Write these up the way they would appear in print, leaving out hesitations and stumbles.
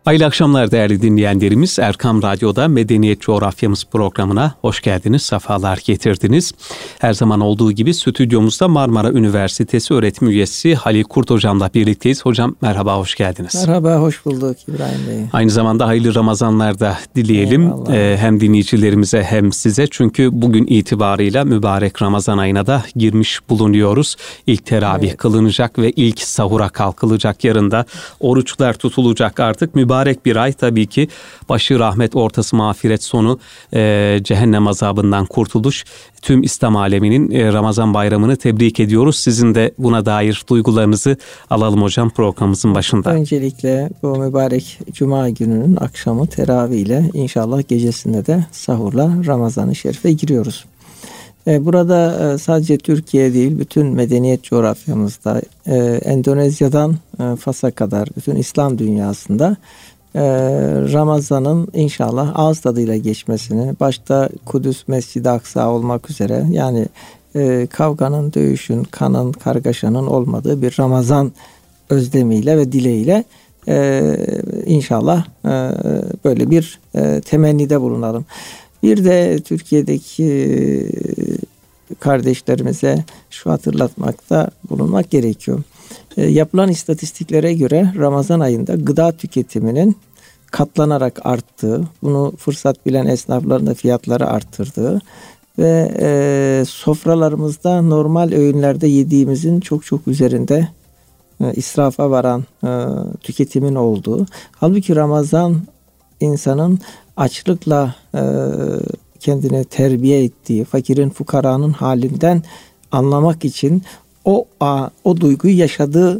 Hayırlı akşamlar değerli dinleyenlerimiz. Erkam Radyo'da Medeniyet Coğrafyamız programına hoş geldiniz, sefalar getirdiniz. Her zaman olduğu gibi stüdyomuzda Marmara Üniversitesi öğretim üyesi Halil Kurt Hocam'la birlikteyiz. Hocam merhaba, hoş geldiniz. Merhaba, hoş bulduk İbrahim Bey. Aynı zamanda hayırlı Ramazanlar da dileyelim. Hem dinleyicilerimize hem size. Çünkü bugün itibarıyla mübarek Ramazan ayına da girmiş bulunuyoruz. İlk teravih kılınacak ve ilk sahura kalkılacak, yarın da oruçlar tutulacak artık. Mübarek bir ay tabii ki, başı rahmet, ortası mağfiret, sonu cehennem azabından kurtuluş. Tüm İslam aleminin Ramazan bayramını tebrik ediyoruz. Sizin de buna dair duygularınızı alalım hocam programımızın başında. Öncelikle bu mübarek Cuma gününün akşamı teravih ile inşallah gecesinde de sahurla Ramazan-ı Şerif'e giriyoruz. Burada sadece Türkiye değil, bütün medeniyet coğrafyamızda, Endonezya'dan Fas'a kadar bütün İslam dünyasında Ramazan'ın inşallah ağız tadıyla geçmesini, başta Kudüs, Mescid-i Aksa olmak üzere, yani kavganın, dövüşün, kanın, kargaşanın olmadığı bir Ramazan özlemiyle ve dileğiyle inşallah böyle bir temennide bulunalım. Bir de Türkiye'deki kardeşlerimize şu hatırlatmakta bulunmak gerekiyor. Yapılan istatistiklere göre Ramazan ayında gıda tüketiminin katlanarak arttığı, bunu fırsat bilen esnafların da fiyatları arttırdığı ve sofralarımızda normal öğünlerde yediğimizin çok çok üzerinde israfa varan tüketimin olduğu. Halbuki Ramazan insanın açlıkla kendini terbiye ettiği, fakirin, fukaranın halinden anlamak için o duyguyu yaşadığı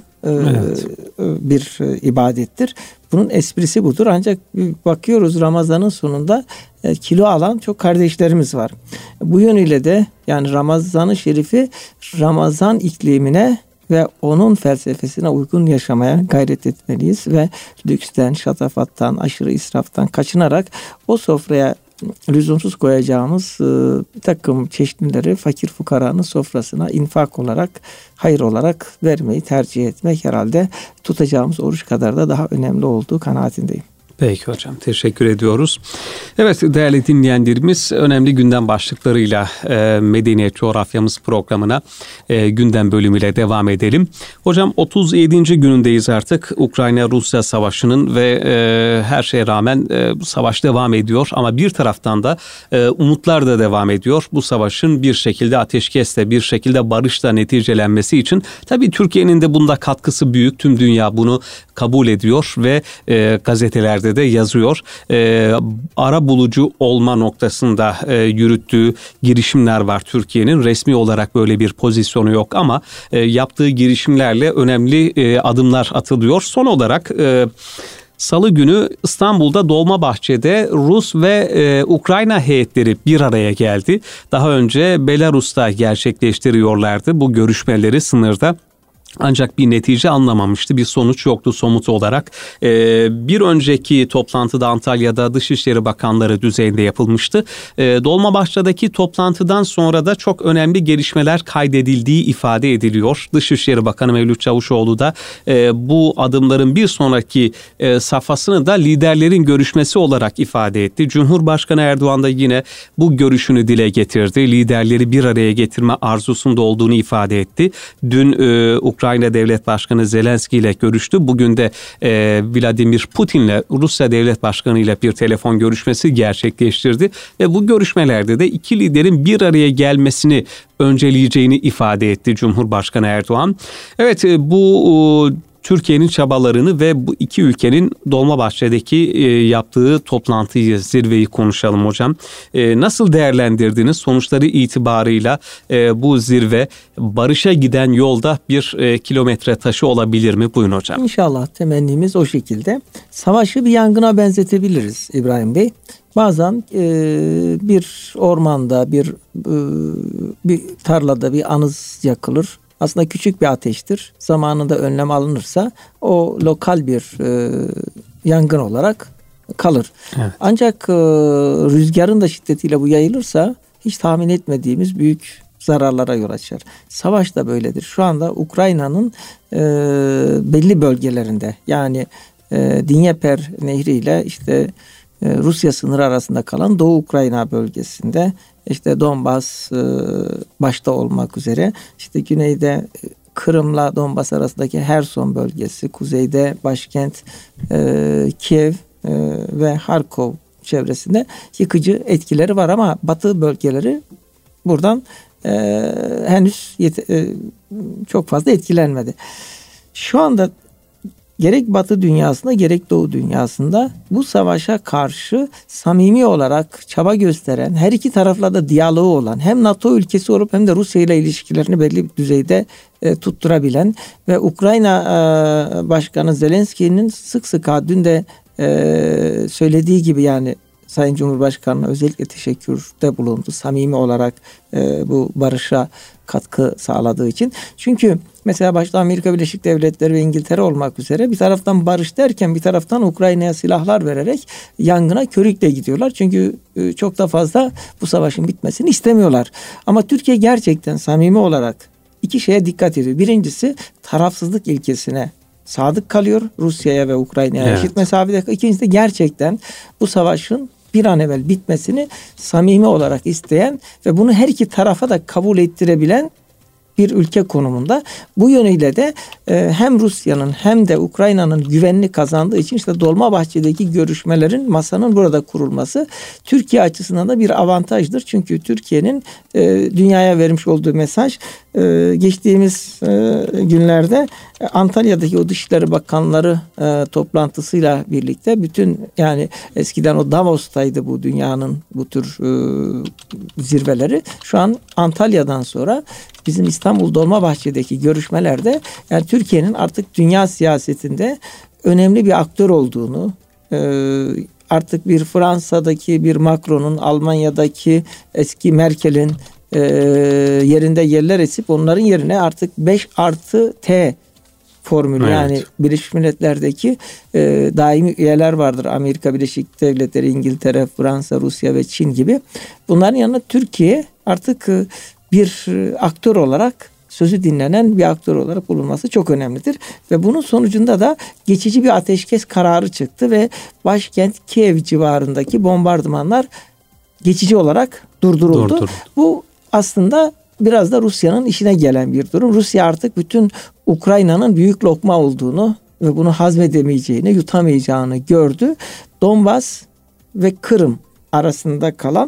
bir ibadettir. Bunun esprisi budur. Ancak bakıyoruz Ramazan'ın sonunda kilo alan çok kardeşlerimiz var. Bu yönüyle de yani Ramazan-ı Şerif'i Ramazan iklimine ve onun felsefesine uygun yaşamaya gayret etmeliyiz ve lüksten, şatafattan, aşırı israftan kaçınarak o sofraya lüzumsuz koyacağımız bir takım çeşnileri fakir fukaranın sofrasına infak olarak, hayır olarak vermeyi tercih etmek herhalde tutacağımız oruç kadar da daha önemli olduğu kanaatindeyim. Peki hocam, teşekkür ediyoruz. Evet değerli dinleyenlerimiz, önemli gündem başlıklarıyla Medeniyet Coğrafyamız programına gündem bölümüyle devam edelim. Hocam 37. günündeyiz artık Ukrayna-Rusya savaşının ve her şeye rağmen savaş devam ediyor. Ama bir taraftan da umutlar da devam ediyor. Bu savaşın bir şekilde ateşkesle, bir şekilde barışla neticelenmesi için tabii Türkiye'nin de bunda katkısı büyük. Tüm dünya bunu kabul ediyor ve gazetelerde de yazıyor. Ara bulucu olma noktasında yürüttüğü girişimler var Türkiye'nin. Resmi olarak böyle bir pozisyonu yok ama yaptığı girişimlerle önemli adımlar atılıyor. Son olarak Salı günü İstanbul'da Dolmabahçe'de Rus ve Ukrayna heyetleri bir araya geldi. Daha önce Belarus'ta gerçekleştiriyorlardı bu görüşmeleri sınırda. Ancak bir netice anlamamıştı, bir sonuç yoktu somut olarak. Bir önceki toplantıda Antalya'da Dışişleri Bakanları düzeyinde yapılmıştı. Dolmabahçe'deki toplantıdan sonra da çok önemli gelişmeler kaydedildiği ifade ediliyor. Dışişleri Bakanı Mevlüt Çavuşoğlu da bu adımların bir sonraki safhasını da liderlerin görüşmesi olarak ifade etti. Cumhurbaşkanı Erdoğan da yine bu görüşünü dile getirdi. Liderleri bir araya getirme arzusunda olduğunu ifade etti. Dün Ukrayna Devlet Başkanı Zelenski ile görüştü. Bugün de Vladimir Putin'le Rusya Devlet Başkanı ile bir telefon görüşmesi gerçekleştirdi. Ve bu görüşmelerde de iki liderin bir araya gelmesini önceleyeceğini ifade etti Cumhurbaşkanı Erdoğan. Evet, bu Türkiye'nin çabalarını ve bu iki ülkenin Dolmabahçe'deki yaptığı toplantıyı, zirveyi konuşalım hocam. Nasıl değerlendirdiniz? Sonuçları itibarıyla bu zirve barışa giden yolda bir kilometre taşı olabilir mi? Buyurun hocam. İnşallah temennimiz o şekilde. Savaşı bir yangına benzetebiliriz İbrahim Bey. Bazen bir ormanda, bir tarlada bir anız yakılır. Aslında küçük bir ateştir. Zamanında önlem alınırsa o lokal bir yangın olarak kalır. Evet. Ancak rüzgarın da şiddetiyle bu yayılırsa hiç tahmin etmediğimiz büyük zararlara yol açar. Savaş da böyledir. Şu anda Ukrayna'nın belli bölgelerinde, yani Dnieper Nehri ile işte Rusya sınırı arasında kalan Doğu Ukrayna bölgesinde, işte Donbas başta olmak üzere, işte güneyde Kırım'la Donbas arasındaki Herson bölgesi, kuzeyde başkent Kiev ve Harkov çevresinde yıkıcı etkileri var ama batı bölgeleri buradan henüz çok fazla etkilenmedi. Şu anda gerek Batı dünyasında gerek Doğu dünyasında bu savaşa karşı samimi olarak çaba gösteren, her iki tarafla da diyaloğu olan, hem NATO ülkesi olup hem de Rusya ile ilişkilerini belli bir düzeyde tutturabilen ve Ukrayna Başkanı Zelenski'nin sık sık dün de söylediği gibi, yani Sayın Cumhurbaşkanı'na özellikle teşekkürde bulundu. Samimi olarak bu barışa katkı sağladığı için. Çünkü mesela başta Amerika Birleşik Devletleri ve İngiltere olmak üzere bir taraftan barış derken bir taraftan Ukrayna'ya silahlar vererek yangına körükle gidiyorlar. Çünkü çok da fazla bu savaşın bitmesini istemiyorlar. Ama Türkiye gerçekten samimi olarak iki şeye dikkat ediyor. Birincisi, tarafsızlık ilkesine sadık kalıyor. Rusya'ya ve Ukrayna'ya eşit mesafede. İkincisi de gerçekten bu savaşın bir an evvel bitmesini samimi olarak isteyen ve bunu her iki tarafa da kabul ettirebilen bir ülke konumunda. Bu yönüyle de hem Rusya'nın hem de Ukrayna'nın güvenini kazandığı için işte Dolmabahçe'deki görüşmelerin, masanın burada kurulması Türkiye açısından da bir avantajdır. Çünkü Türkiye'nin dünyaya vermiş olduğu mesaj, geçtiğimiz günlerde Antalya'daki o Dışişleri Bakanları toplantısıyla birlikte bütün, yani eskiden o Davos'taydı bu dünyanın bu tür zirveleri. Şu an Antalya'dan sonra bizim İstanbul Dolmabahçe'deki görüşmelerde yani Türkiye'nin artık dünya siyasetinde önemli bir aktör olduğunu, artık bir Fransa'daki bir Macron'un, Almanya'daki eski Merkel'in yerinde yerler esip onların yerine artık 5+T formülü, evet, yani Birleşmiş Milletler'deki daimi üyeler vardır. Amerika Birleşik Devletleri, İngiltere, Fransa, Rusya ve Çin gibi. Bunların yanında Türkiye artık bir aktör olarak, sözü dinlenen bir aktör olarak bulunması çok önemlidir. Ve bunun sonucunda da geçici bir ateşkes kararı çıktı ve başkent Kiev civarındaki bombardımanlar geçici olarak durduruldu. Bu aslında biraz da Rusya'nın işine gelen bir durum. Rusya artık bütün Ukrayna'nın büyük lokma olduğunu ve bunu hazmedemeyeceğini, yutamayacağını gördü. Donbas ve Kırım arasında kalan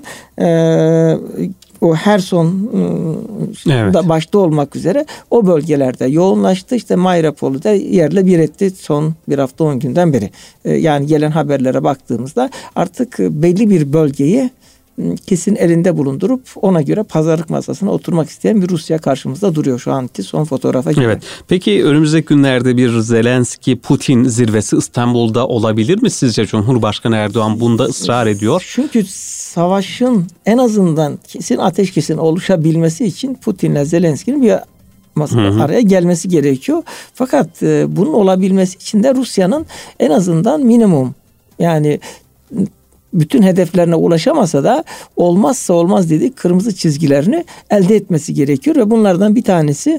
o Herson da başta olmak üzere o bölgelerde yoğunlaştı. İşte Mariupol'u da yerle bir etti son bir hafta 10 günden beri. Yani gelen haberlere baktığımızda artık belli bir bölgeyi kesin elinde bulundurup ona göre pazarlık masasına oturmak isteyen bir Rusya karşımızda duruyor şu anki son fotoğrafa göre. Evet. Peki önümüzdeki günlerde bir Zelenski-Putin zirvesi İstanbul'da olabilir mi sizce? Cumhurbaşkanı Erdoğan bunda ısrar ediyor. Çünkü savaşın en azından kesin ateşkesin oluşabilmesi için Putin'le Zelenski'nin bir masada araya gelmesi gerekiyor. Fakat bunun olabilmesi için de Rusya'nın en azından minimum, yani bütün hedeflerine ulaşamasa da olmazsa olmaz dediği kırmızı çizgilerini elde etmesi gerekiyor ve bunlardan bir tanesi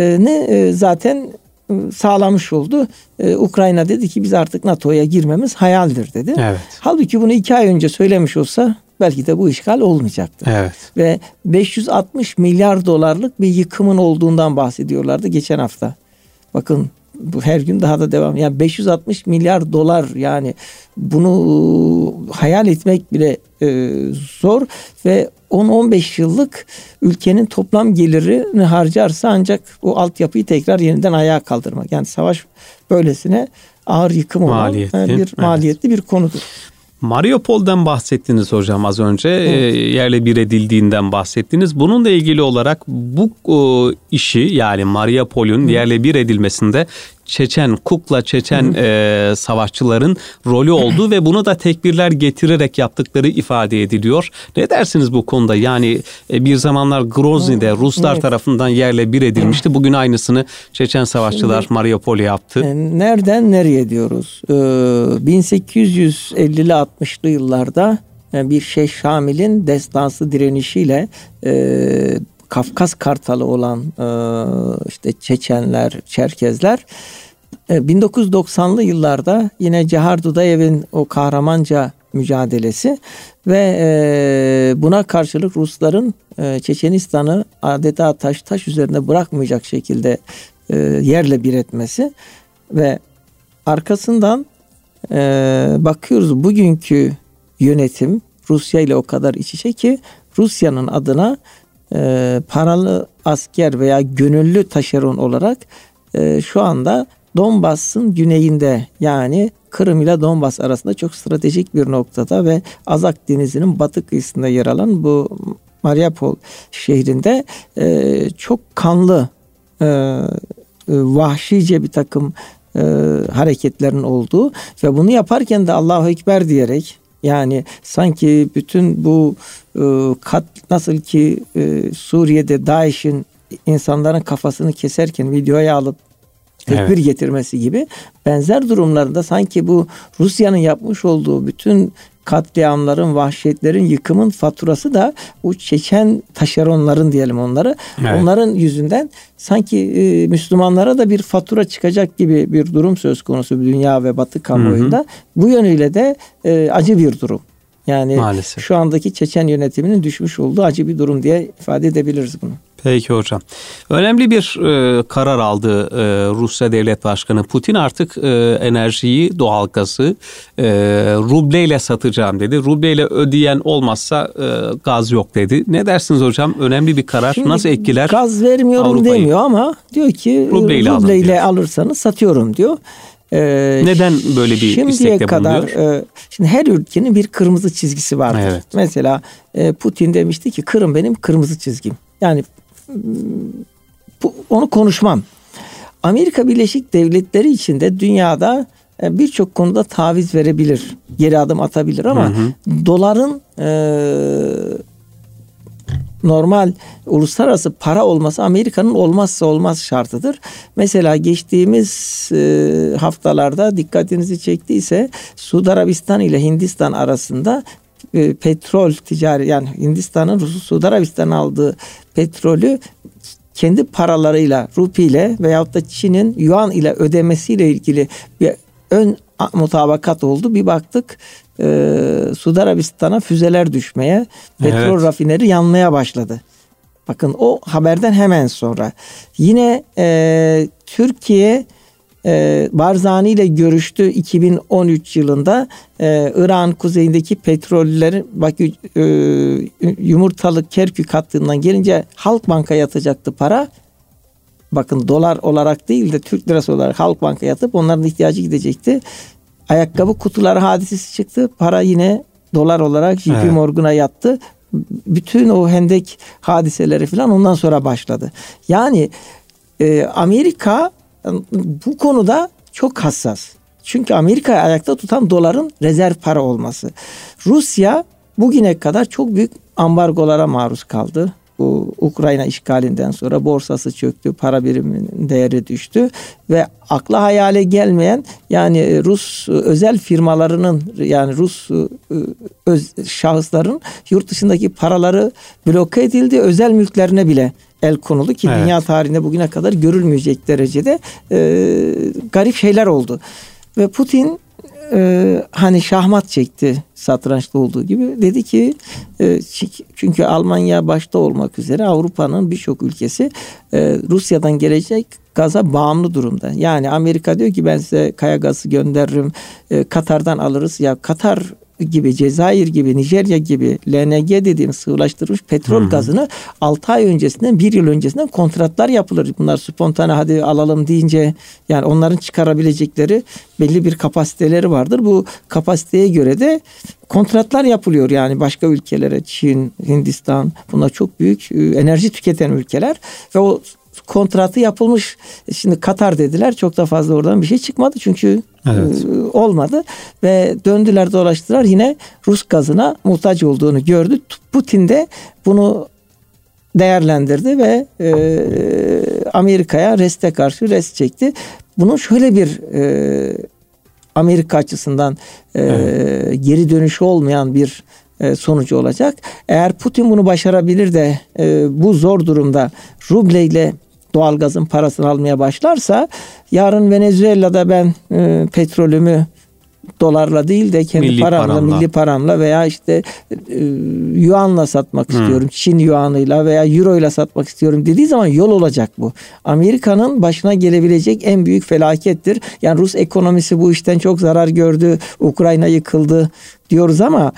zaten sağlamış oldu. Ukrayna dedi ki biz artık NATO'ya girmemiz hayaldir dedi. Evet. Halbuki bunu 2 ay önce söylemiş olsa belki de bu işgal olmayacaktı. Evet. Ve 560 milyar dolarlık bir yıkımın olduğundan bahsediyorlardı geçen hafta. Bakın bu her gün daha da devam. Yani 560 milyar dolar, yani bunu hayal etmek bile zor ve 10-15 yıllık ülkenin toplam gelirini harcarsa ancak o altyapıyı tekrar yeniden ayağa kaldırmak. Yani savaş böylesine ağır yıkım olan maliyetli bir konudur. Mariupol'den bahsettiniz hocam az önce. Evet. Yerle bir edildiğinden bahsettiniz. Bununla ilgili olarak bu işi, yani Mariupol'ün yerle bir edilmesinde kukla Çeçen savaşçıların rolü olduğu ve bunu da tekbirler getirerek yaptıkları ifade ediliyor. Ne dersiniz bu konuda? Yani bir zamanlar Grozny'de Ruslar tarafından yerle bir edilmişti. Bugün aynısını Çeçen savaşçılar Mariupol'e yaptı. Nereden nereye diyoruz? 1850'li 60'lı yıllarda bir Şeyh Şamil'in destansı direnişiyle Kafkas Kartalı olan işte Çeçenler, Çerkezler 1990'lı yıllarda yine Cahar Dudayev'in o kahramanca mücadelesi ve buna karşılık Rusların Çeçenistan'ı adeta taş üzerinde bırakmayacak şekilde yerle bir etmesi ve arkasından bakıyoruz bugünkü yönetim Rusya ile o kadar iç içe ki Rusya'nın adına paralı asker veya gönüllü taşeron olarak şu anda Donbas'ın güneyinde, yani Kırım ile Donbas arasında çok stratejik bir noktada ve Azak Denizi'nin batı kıyısında yer alan bu Mariupol şehrinde çok kanlı, vahşice bir takım hareketlerin olduğu ve bunu yaparken de Allahu Ekber diyerek, yani sanki bütün bu nasıl ki Suriye'de DAEŞ'in insanların kafasını keserken videoya alıp tekbir getirmesi gibi benzer durumlarda sanki bu Rusya'nın yapmış olduğu bütün katliamların, vahşetlerin, yıkımın faturası da bu Çeçen taşeronların diyelim onları. Evet. Onların yüzünden sanki Müslümanlara da bir fatura çıkacak gibi bir durum söz konusu dünya ve Batı kamuoyunda. Bu yönüyle de acı bir durum. Yani maalesef şu andaki Çeçen yönetiminin düşmüş olduğu acı bir durum diye ifade edebiliriz bunu. Peki hocam. Önemli bir karar aldı Rusya Devlet Başkanı Putin. Artık enerjiyi, doğalgazı rubleyle satacağım dedi. Rubleyle ödeyen olmazsa gaz yok dedi. Ne dersiniz hocam? Önemli bir karar. Şimdi nasıl etkiler? Gaz vermiyorum Avrupa'yı demiyor ama diyor ki rubleyle alırsanız satıyorum diyor. Neden böyle bir istekte bulunuyor? Şimdi her ülkenin bir kırmızı çizgisi vardır. Evet. Mesela Putin demişti ki Kırım benim kırmızı çizgim. Yani onu konuşmam. Amerika Birleşik Devletleri içinde dünyada birçok konuda taviz verebilir, geri adım atabilir ama doların normal uluslararası para olması Amerika'nın olmazsa olmaz şartıdır. Mesela geçtiğimiz haftalarda dikkatinizi çektiyse Suudi Arabistan ile Hindistan arasında petrol ticari, yani Hindistan'ın Suudi Arabistan'ın aldığı petrolü kendi paralarıyla, rupiyle veyahut da Çin'in yuan ile ödemesiyle ilgili bir ön mutabakat oldu. Bir baktık Suudi Arabistan'a füzeler düşmeye, petrol rafineri yanmaya başladı. Bakın o haberden hemen sonra. Yine Türkiye Barzani ile görüştü 2013 yılında. İran kuzeyindeki petrollerin Bakü Yumurtalı Kerkük hattından gelince Halkbank'a yatacaktı para. Bakın dolar olarak değil de Türk lirası olarak Halkbank'a yatıp onların ihtiyacı gidecekti. Ayakkabı kutuları hadisesi çıktı. Para yine dolar olarak JP Morgan'a yattı. Bütün o hendek hadiseleri falan ondan sonra başladı. Yani Amerika bu konuda çok hassas. Çünkü Amerika'yı ayakta tutan doların rezerv para olması. Rusya bugüne kadar çok büyük ambargolara maruz kaldı. Bu Ukrayna işgalinden sonra borsası çöktü, para biriminin değeri düştü ve akla hayale gelmeyen, yani Rus özel firmalarının, yani Rus şahısların yurt dışındaki paraları bloke edildi, özel mülklerine bile el konuldu ki dünya tarihinde bugüne kadar görülmeyecek derecede garip şeyler oldu. Ve Putin hani şahmat çekti satrançta olduğu gibi, dedi ki çünkü Almanya başta olmak üzere Avrupa'nın birçok ülkesi Rusya'dan gelecek gaza bağımlı durumda. Yani Amerika diyor ki ben size kaya gazı gönderirim, Katar'dan alırız. Ya Katar gibi, Cezayir gibi, Nijerya gibi LNG dediğim sıvılaştırılmış petrol gazını 6 ay öncesinden, 1 yıl öncesinden kontratlar yapılır. Bunlar spontane hadi alalım deyince, yani onların çıkarabilecekleri belli bir kapasiteleri vardır. Bu kapasiteye göre de kontratlar yapılıyor. Yani başka ülkelere, Çin, Hindistan, bunlar çok büyük enerji tüketen ülkeler ve o kontratı yapılmış. Şimdi Katar dediler, çok da fazla oradan bir şey çıkmadı çünkü olmadı ve döndüler dolaştılar, yine Rus gazına muhtaç olduğunu gördü. Putin de bunu değerlendirdi ve Amerika'ya reste karşı rest çekti. Bunun şöyle bir Amerika açısından geri dönüşü olmayan bir sonucu olacak. Eğer Putin bunu başarabilir de bu zor durumda rubleyle doğalgazın parasını almaya başlarsa yarın Venezuela'da ben petrolümü dolarla değil de kendi milli paramla veya işte yuanla satmak istiyorum. Çin yuanıyla veya euro ile satmak istiyorum dediği zaman yol olacak bu. Amerika'nın başına gelebilecek en büyük felakettir. Yani Rus ekonomisi bu işten çok zarar gördü. Ukrayna yıkıldı diyoruz ama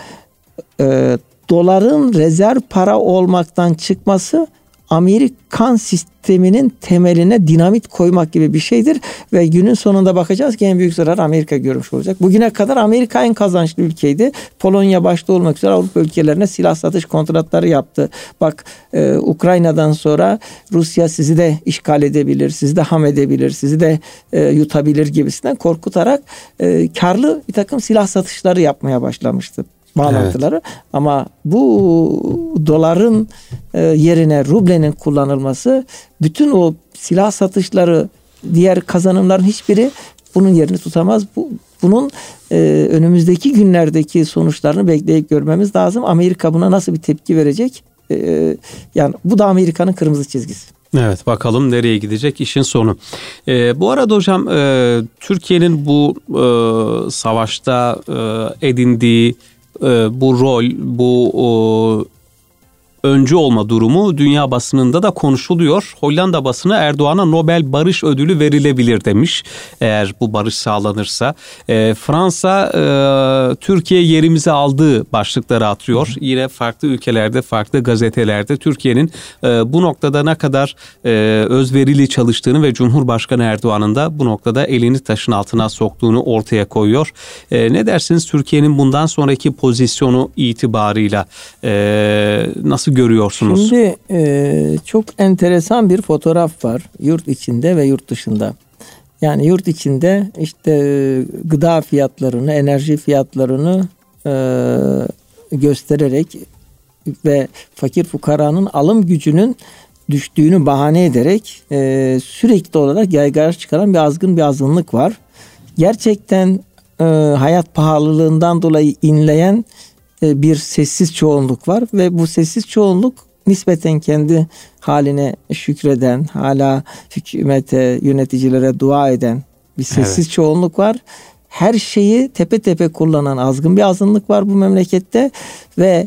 doların rezerv para olmaktan çıkması Amerikan sisteminin temeline dinamit koymak gibi bir şeydir ve günün sonunda bakacağız ki en büyük zarar Amerika görmüş olacak. Bugüne kadar Amerika en kazançlı ülkeydi. Polonya başta olmak üzere Avrupa ülkelerine silah satış kontratları yaptı. Bak Ukrayna'dan sonra Rusya sizi de işgal edebilir, sizi de ham edebilir, sizi de yutabilir gibisinden korkutarak karlı bir takım silah satışları yapmaya başlamıştı. Bağlantıları. Evet. Ama bu doların yerine rublenin kullanılması bütün o silah satışları, diğer kazanımların hiçbiri bunun yerini tutamaz. Bunun önümüzdeki günlerdeki sonuçlarını bekleyip görmemiz lazım. Amerika buna nasıl bir tepki verecek? Yani bu da Amerika'nın kırmızı çizgisi. Evet, bakalım nereye gidecek işin sonu. Bu arada hocam Türkiye'nin bu savaşta edindiği bu rol, bu öncü olma durumu dünya basınında da konuşuluyor. Hollanda basını Erdoğan'a Nobel Barış Ödülü verilebilir demiş eğer bu barış sağlanırsa. Fransa Türkiye yerimizi aldığı başlıkları atıyor. Yine farklı ülkelerde, farklı gazetelerde Türkiye'nin bu noktada ne kadar özverili çalıştığını ve Cumhurbaşkanı Erdoğan'ın da bu noktada elini taşın altına soktuğunu ortaya koyuyor. Ne dersiniz Türkiye'nin bundan sonraki pozisyonu itibarıyla nasıl görüyorsunuz? Şimdi çok enteresan bir fotoğraf var yurt içinde ve yurt dışında. Yani yurt içinde işte gıda fiyatlarını, enerji fiyatlarını göstererek ve fakir fukaranın alım gücünün düştüğünü bahane ederek sürekli olarak yaygara çıkaran bir azınlık var. Gerçekten hayat pahalılığından dolayı inleyen bir sessiz çoğunluk var ve bu sessiz çoğunluk nispeten kendi haline şükreden, hala hükümete, yöneticilere dua eden bir sessiz çoğunluk var. Her şeyi tepe tepe kullanan azgın bir azınlık var bu memlekette ve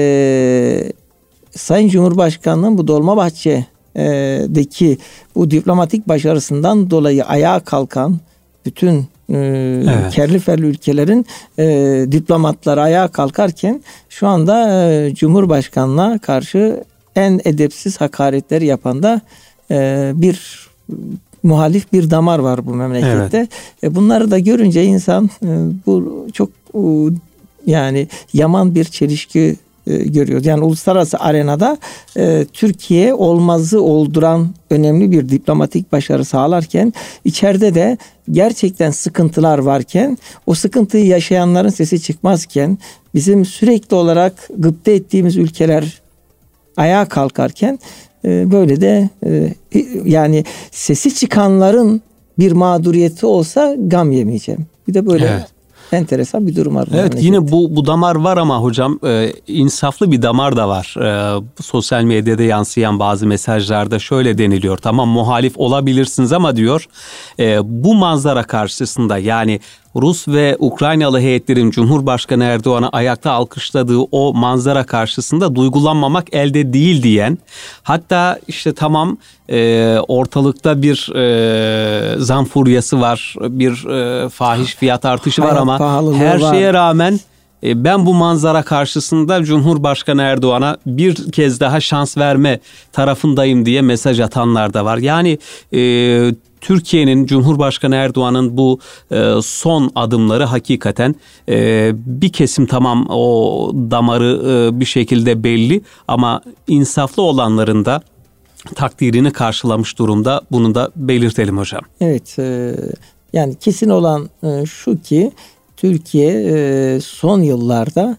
Sayın Cumhurbaşkanı'nın bu Dolmabahçe'deki bu diplomatik başarısından dolayı ayağa kalkan bütün kerli ferli ülkelerin diplomatları ayağa kalkarken şu anda Cumhurbaşkanı'na karşı en edepsiz hakaretleri yapan da bir muhalif bir damar var bu memlekette. Evet. Bunları da görünce insan bu çok yani yaman bir çelişki görüyoruz. Yani uluslararası arenada Türkiye olmazı olduran önemli bir diplomatik başarı sağlarken içeride de gerçekten sıkıntılar varken o sıkıntıyı yaşayanların sesi çıkmazken bizim sürekli olarak gıpta ettiğimiz ülkeler ayağa kalkarken böyle de yani sesi çıkanların bir mağduriyeti olsa gam yemeyeceğim. Bir de böyle enteresan bir durum var. Evet, yine bu damar var ama hocam insaflı bir damar da var. Sosyal medyada yansıyan bazı mesajlarda şöyle deniliyor. Tamam muhalif olabilirsiniz ama diyor bu manzara karşısında yani Rus ve Ukraynalı heyetlerin Cumhurbaşkanı Erdoğan'a ayakta alkışladığı o manzara karşısında duygulanmamak elde değil diyen, hatta işte tamam ortalıkta bir zam furyası var, bir fahiş fiyat artışı var ama her şeye rağmen ben bu manzara karşısında Cumhurbaşkanı Erdoğan'a bir kez daha şans verme tarafındayım diye mesaj atanlar da var. Yani Türkiye'nin Cumhurbaşkanı Erdoğan'ın bu son adımları hakikaten bir kesim tamam o damarı bir şekilde belli ama insaflı olanların da takdirini karşılamış durumda. Bunu da belirtelim hocam. Evet, yani kesin olan şu ki Türkiye son yıllarda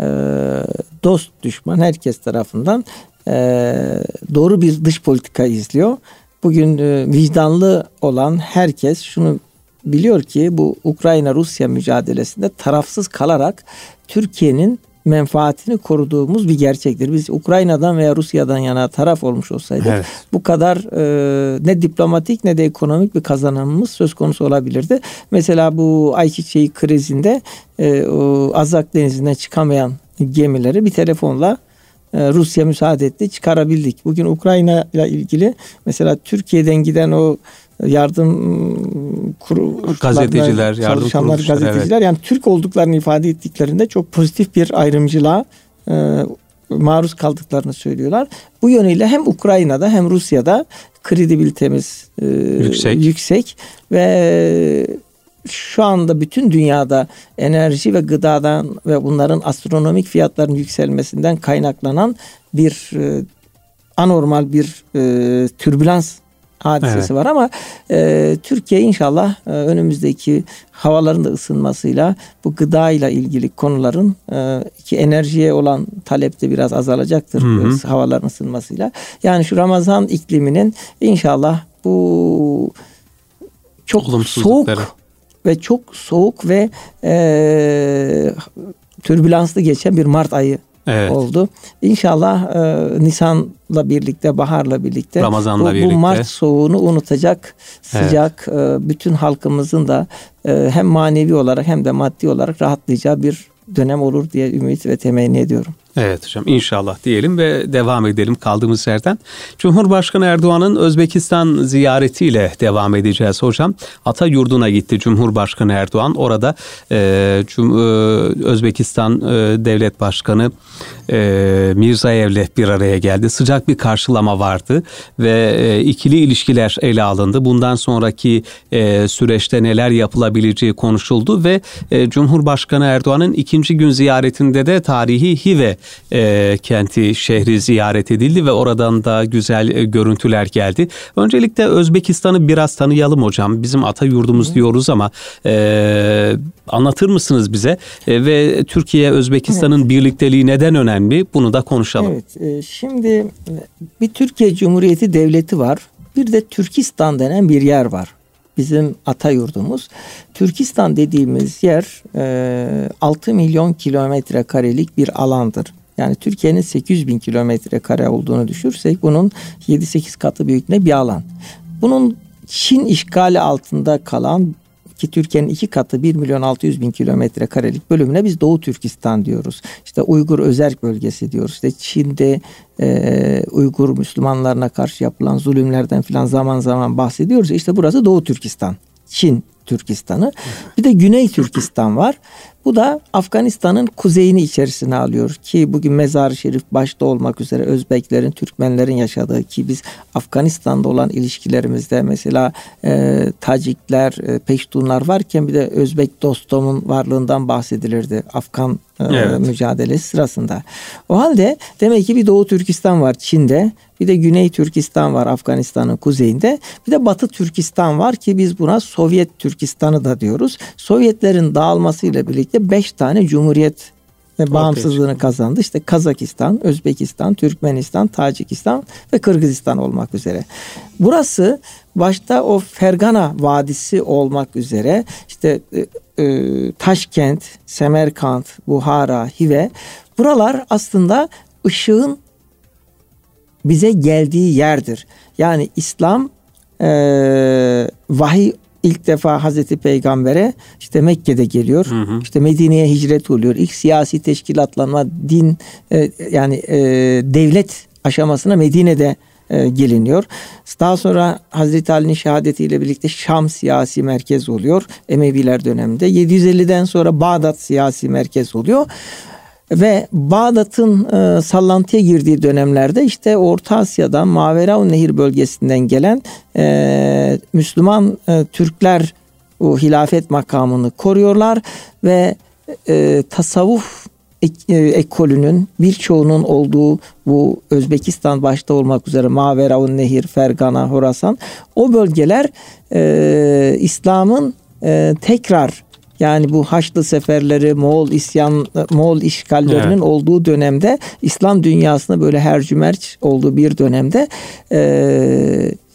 dost düşman herkes tarafından doğru bir dış politika izliyor. Bugün vicdanlı olan herkes şunu biliyor ki bu Ukrayna-Rusya mücadelesinde tarafsız kalarak Türkiye'nin menfaatini koruduğumuz bir gerçektir. Biz Ukrayna'dan veya Rusya'dan yana taraf olmuş olsaydık evet, bu kadar ne diplomatik ne de ekonomik bir kazanımımız söz konusu olabilirdi. Mesela bu ayçiçeği krizinde o Azak Denizi'ne çıkamayan gemileri bir telefonla Rusya müsaade etti, çıkarabildik. Bugün Ukrayna ile ilgili mesela Türkiye'den giden o yardım gazeteciler, çalışanlar, gazeteciler evet, yani Türk olduklarını ifade ettiklerinde çok pozitif bir ayrımcılığa maruz kaldıklarını söylüyorlar. Bu yönüyle hem Ukrayna'da hem Rusya'da kredibilitemiz yüksek ve şu anda bütün dünyada enerji ve gıdadan ve bunların astronomik fiyatların yükselmesinden kaynaklanan bir anormal bir türbülans hadisesi var ama Türkiye inşallah önümüzdeki havaların da ısınmasıyla bu gıda ile ilgili konuların ki enerjiye olan talep de biraz azalacaktır havaların ısınmasıyla. Yani şu Ramazan ikliminin inşallah bu çok soğuk ve türbülanslı geçen bir Mart ayı oldu. İnşallah Nisan'la birlikte, baharla birlikte Ramazan'la bu Mart soğuğunu unutacak, sıcak, bütün halkımızın da hem manevi olarak hem de maddi olarak rahatlayacağı bir dönem olur diye ümit ve temenni ediyorum. Evet hocam, inşallah diyelim ve devam edelim kaldığımız yerden. Cumhurbaşkanı Erdoğan'ın Özbekistan ziyaretiyle devam edeceğiz hocam. Atayurdu'na gitti Cumhurbaşkanı Erdoğan. Orada Özbekistan Devlet Başkanı Mirzayev'le bir araya geldi. Sıcak bir karşılama vardı ve ikili ilişkiler ele alındı. Bundan sonraki süreçte neler yapılabileceği konuşuldu ve Cumhurbaşkanı Erdoğan'ın ikinci gün ziyaretinde de tarihi Hive kenti, şehri ziyaret edildi ve oradan da güzel görüntüler geldi. Öncelikle Özbekistan'ı biraz tanıyalım hocam. Bizim ata yurdumuz diyoruz ama anlatır mısınız bize? Ve Türkiye Özbekistan'ın birlikteliği neden önemli? Bunu da konuşalım. Evet. Şimdi bir Türkiye Cumhuriyeti Devleti var. Bir de Türkistan denen bir yer var. Bizim ata yurdumuz. Türkistan dediğimiz yer 6 milyon kilometre karelik bir alandır. Yani Türkiye'nin 800 bin kilometre kare olduğunu düşünürsek bunun 7-8 katı büyüklüğünde bir alan. Bunun Çin işgali altında kalan ki Türkiye'nin 2 katı 1 milyon 600 bin kilometre karelik bölümüne biz Doğu Türkistan diyoruz. İşte Uygur özerk bölgesi diyoruz. İşte Çin'de Uygur Müslümanlarına karşı yapılan zulümlerden filan zaman zaman bahsediyoruz. İşte burası Doğu Türkistan. Çin Türkistan'ı. Bir de Güney Türkistan var. Bu da Afganistan'ın kuzeyini içerisine alıyor ki bugün Mezar-ı Şerif başta olmak üzere Özbeklerin, Türkmenlerin yaşadığı ki biz Afganistan'da olan ilişkilerimizde mesela Tacikler, Peştunlar varken bir de Özbek Dostom'un varlığından bahsedilirdi Afgan mücadelesi sırasında. O halde demek ki bir Doğu Türkistan var Çin'de. Bir de Güney Türkistan var Afganistan'ın kuzeyinde. Bir de Batı Türkistan var ki biz buna Sovyet Türkistan'ı da diyoruz. Sovyetlerin dağılmasıyla birlikte 5 tane cumhuriyet bağımsızlığını kazandı. İşte Kazakistan, Özbekistan, Türkmenistan, Tacikistan ve Kırgızistan olmak üzere. Burası başta o Fergana Vadisi olmak üzere işte Taşkent, Semerkant, Buhara, Hive buralar aslında ışığın bize geldiği yerdir. Yani İslam vahiy ilk defa Hazreti Peygamber'e işte Mekke'de geliyor. İşte Medine'ye hicret oluyor. İlk siyasi teşkilatlanma, din devlet aşamasına Medine'de geliniyor. Daha sonra Hazreti Ali'nin şehadetiyle birlikte Şam siyasi merkez oluyor. Emeviler döneminde. 750'den sonra Bağdat siyasi merkez oluyor. Ve Bağdat'ın sallantıya girdiği dönemlerde işte Orta Asya'dan Maveraun Nehir bölgesinden gelen Müslüman Türkler o hilafet makamını koruyorlar ve tasavvuf ekolünün birçoğunun olduğu bu Özbekistan başta olmak üzere Maveraun Nehir, Fergana, Horasan o bölgeler İslam'ın tekrar yani bu Haçlı seferleri, Moğol işgallerinin olduğu dönemde İslam dünyasında böyle hercümerç olduğu bir dönemde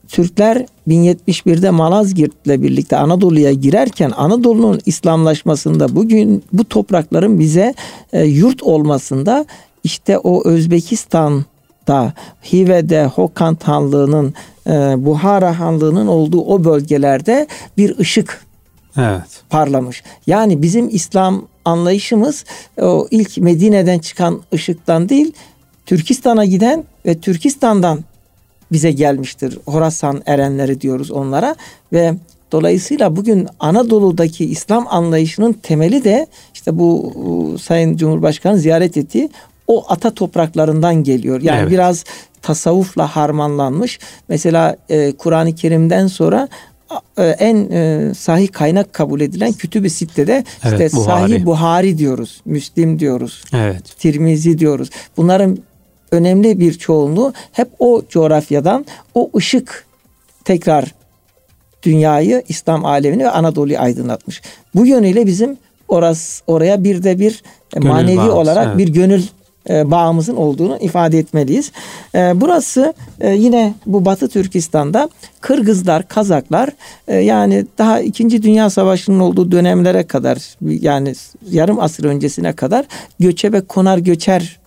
Türkler 1071'de Malazgirt'le birlikte Anadolu'ya girerken Anadolu'nun İslamlaşmasında bugün bu toprakların bize yurt olmasında işte o Özbekistan'da, Hive'de Hokan Hanlığı'nın, Buhara Hanlığı'nın olduğu o bölgelerde bir ışık parlamış. Yani bizim İslam anlayışımız o ilk Medine'den çıkan ışıktan değil, Türkistan'a giden ve Türkistan'dan bize gelmiştir. Horasan erenleri diyoruz onlara ve dolayısıyla bugün Anadolu'daki İslam anlayışının temeli de işte bu Sayın Cumhurbaşkanı ziyaret ettiği o ata topraklarından geliyor. Yani biraz tasavvufla harmanlanmış. Mesela Kur'an-ı Kerim'den sonra en sahih kaynak kabul edilen Kütüb-i Sitte'de işte Sahih Buhari diyoruz, Müslim diyoruz, Tirmizi diyoruz. Bunların önemli bir çoğunluğu hep o coğrafyadan o ışık tekrar dünyayı, İslam alemini ve Anadolu'yu aydınlatmış. Bu yönüyle bizim oraya bir de bir manevi olarak bir gönül bağımızın olduğunu ifade etmeliyiz. Burası yine bu Batı Türkistan'da Kırgızlar, Kazaklar yani daha 2. Dünya Savaşı'nın olduğu dönemlere kadar yani yarım asır öncesine kadar göçebe konar göçer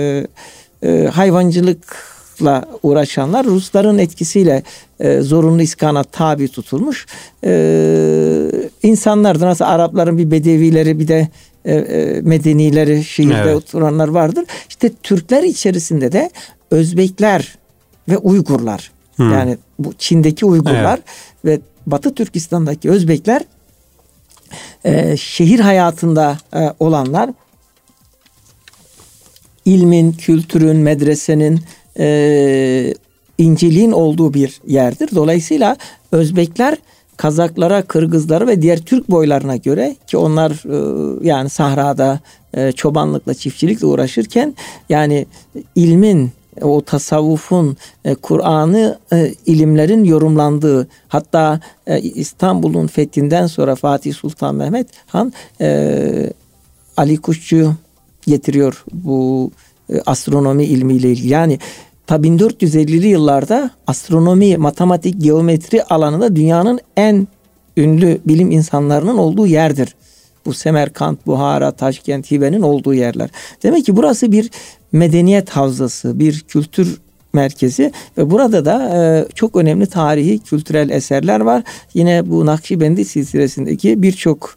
hayvancılıkla uğraşanlar Rusların etkisiyle zorunlu iskana tabi tutulmuş insanlardır. Nasıl Arapların bir bedevileri bir de medenileri şehirde oturanlar vardır. İşte Türkler içerisinde de Özbekler ve Uygurlar yani bu Çin'deki Uygurlar ve Batı Türkistan'daki Özbekler şehir hayatında olanlar ilmin, kültürün, medresenin, inceliğin olduğu bir yerdir. Dolayısıyla Özbekler Kazaklara, Kırgızlara ve diğer Türk boylarına göre ki onlar yani sahrada çobanlıkla, çiftçilikle uğraşırken yani ilmin, o tasavvufun, Kur'an'ı ilimlerin yorumlandığı hatta İstanbul'un fethinden sonra Fatih Sultan Mehmet Han Ali Kuşçu'yu getiriyor bu astronomi ilmiyle ilgili. Yani ta 1450'li yıllarda astronomi, matematik, geometri alanında dünyanın en ünlü bilim insanlarının olduğu yerdir. Bu Semerkant, Buhara, Taşkent, Hive'nin olduğu yerler. Demek ki burası bir medeniyet havzası, bir kültür merkezi ve burada da çok önemli tarihi, kültürel eserler var. Yine bu Nakşibendi silsilesindeki birçok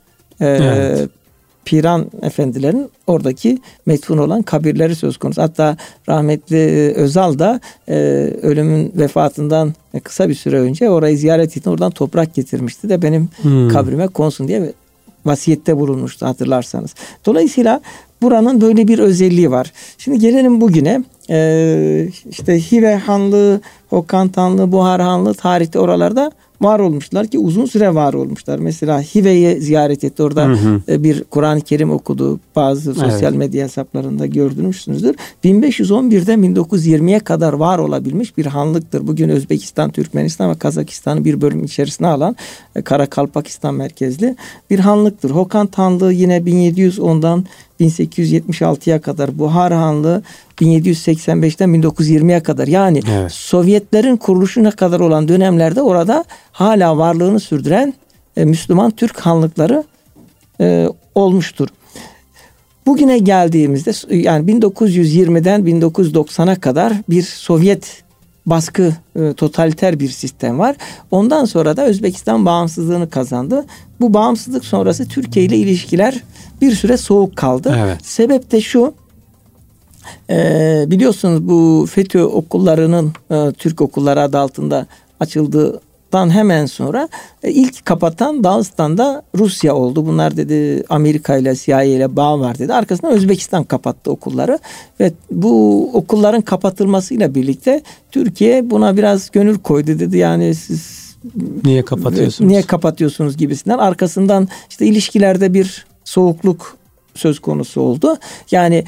Piran efendilerin oradaki metfun olan kabirleri söz konusu. Hatta rahmetli Özal da ölümün vefatından kısa bir süre önce orayı ziyaret ettiğinde oradan toprak getirmişti de benim kabrime konsun diye vasiyette bulunmuştu hatırlarsanız. Dolayısıyla buranın böyle bir özelliği var. Şimdi gelelim bugüne. İşte Hive Hanlığı, Hokan Hanlığı, Buhara Hanlığı tarihte oralarda var olmuşlar ki uzun süre var olmuşlar. Mesela Hive'yi ziyaret etti. Orada bir Kur'an-ı Kerim okudu. Bazı sosyal medya hesaplarında gördünüzsünüzdür. 1511'den 1920'ye kadar var olabilmiş bir hanlıktır. Bugün Özbekistan, Türkmenistan ve Kazakistan'ı bir bölüm içerisine alan Karakalpakistan merkezli bir hanlıktır. Hokan Hanlığı yine 1710'dan 1876'ya kadar, Buhara Hanlığı 1785'ten 1920'ye kadar yani Sovyetlerin kuruluşuna kadar olan dönemlerde orada hala varlığını sürdüren Müslüman Türk hanlıkları olmuştur. Bugüne geldiğimizde yani 1920'den 1990'a kadar bir Sovyet baskı, totaliter bir sistem var. Ondan sonra da Özbekistan bağımsızlığını kazandı. Bu bağımsızlık sonrası Türkiye ile ilişkiler bir süre soğuk kaldı. Sebep de şu, biliyorsunuz bu FETÖ okullarının Türk okulları adı altında açıldığından hemen sonra ilk kapatan Dağıstan'da Rusya oldu. Bunlar dedi Amerika ile CIA ile bağ var dedi. Arkasından Özbekistan kapattı okulları ve bu okulların kapatılmasıyla birlikte Türkiye buna biraz gönül koydu dedi. Yani siz niye kapatıyorsunuz gibisinden. Arkasından işte ilişkilerde bir soğukluk söz konusu oldu. Yani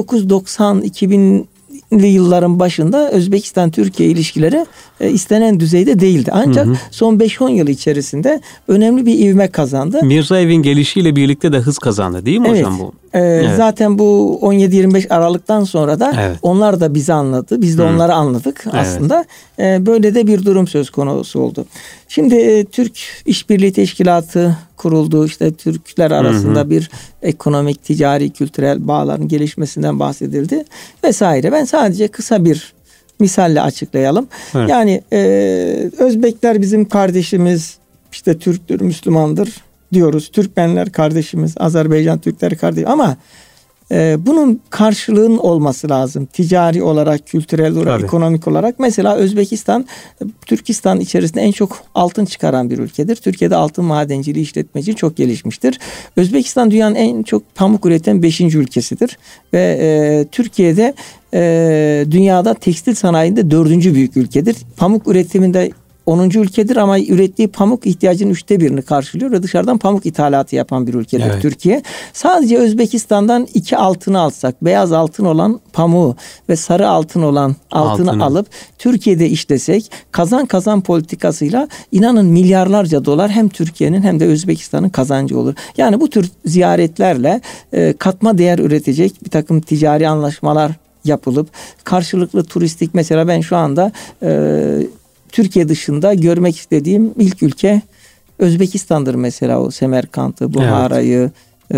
1990-2000'li yılların başında Özbekistan-Türkiye ilişkileri istenen düzeyde değildi. Ancak son 5-10 yıl içerisinde önemli bir ivme kazandı. Mirzayev'in gelişiyle birlikte de hız kazandı değil mi hocam bu? Zaten bu 17-25 Aralık'tan sonra da onlar da bizi anladı. Biz de onları anladık aslında. Böyle de bir durum söz konusu oldu. Şimdi Türk İşbirliği Teşkilatı kuruldu. İşte Türkler arasında bir ekonomik, ticari, kültürel bağların gelişmesinden bahsedildi vesaire. Ben sadece kısa bir misalle açıklayalım. Evet. Yani Özbekler bizim kardeşimiz, işte Türktür, Müslümandır diyoruz. Türkmenler kardeşimiz, Azerbaycan Türkleri kardeşimiz ama bunun karşılığının olması lazım. Ticari olarak, kültürel olarak, ekonomik olarak. Mesela Özbekistan, Türkistan içerisinde en çok altın çıkaran bir ülkedir. Türkiye'de altın madenciliği, işletmeciliği çok gelişmiştir. Özbekistan dünyanın en çok pamuk üreten 5. ülkesidir. Ve Türkiye'de dünyada tekstil sanayinde 4. büyük ülkedir. Pamuk üretiminde 10. ülkedir ama ürettiği pamuk ihtiyacının 1/3'ini karşılıyor ve dışarıdan pamuk ithalatı yapan bir ülkedir Türkiye. Sadece Özbekistan'dan 2 altını alsak, beyaz altın olan pamuğu ve sarı altın olan altını alıp Türkiye'de işlesek, kazan kazan politikasıyla inanın milyarlarca dolar hem Türkiye'nin hem de Özbekistan'ın kazancı olur. Yani bu tür ziyaretlerle katma değer üretecek bir takım ticari anlaşmalar yapılıp karşılıklı turistik, mesela ben şu anda Türkiye dışında görmek istediğim ilk ülke Özbekistan'dır mesela. O Semerkant'ı, Buhara'yı,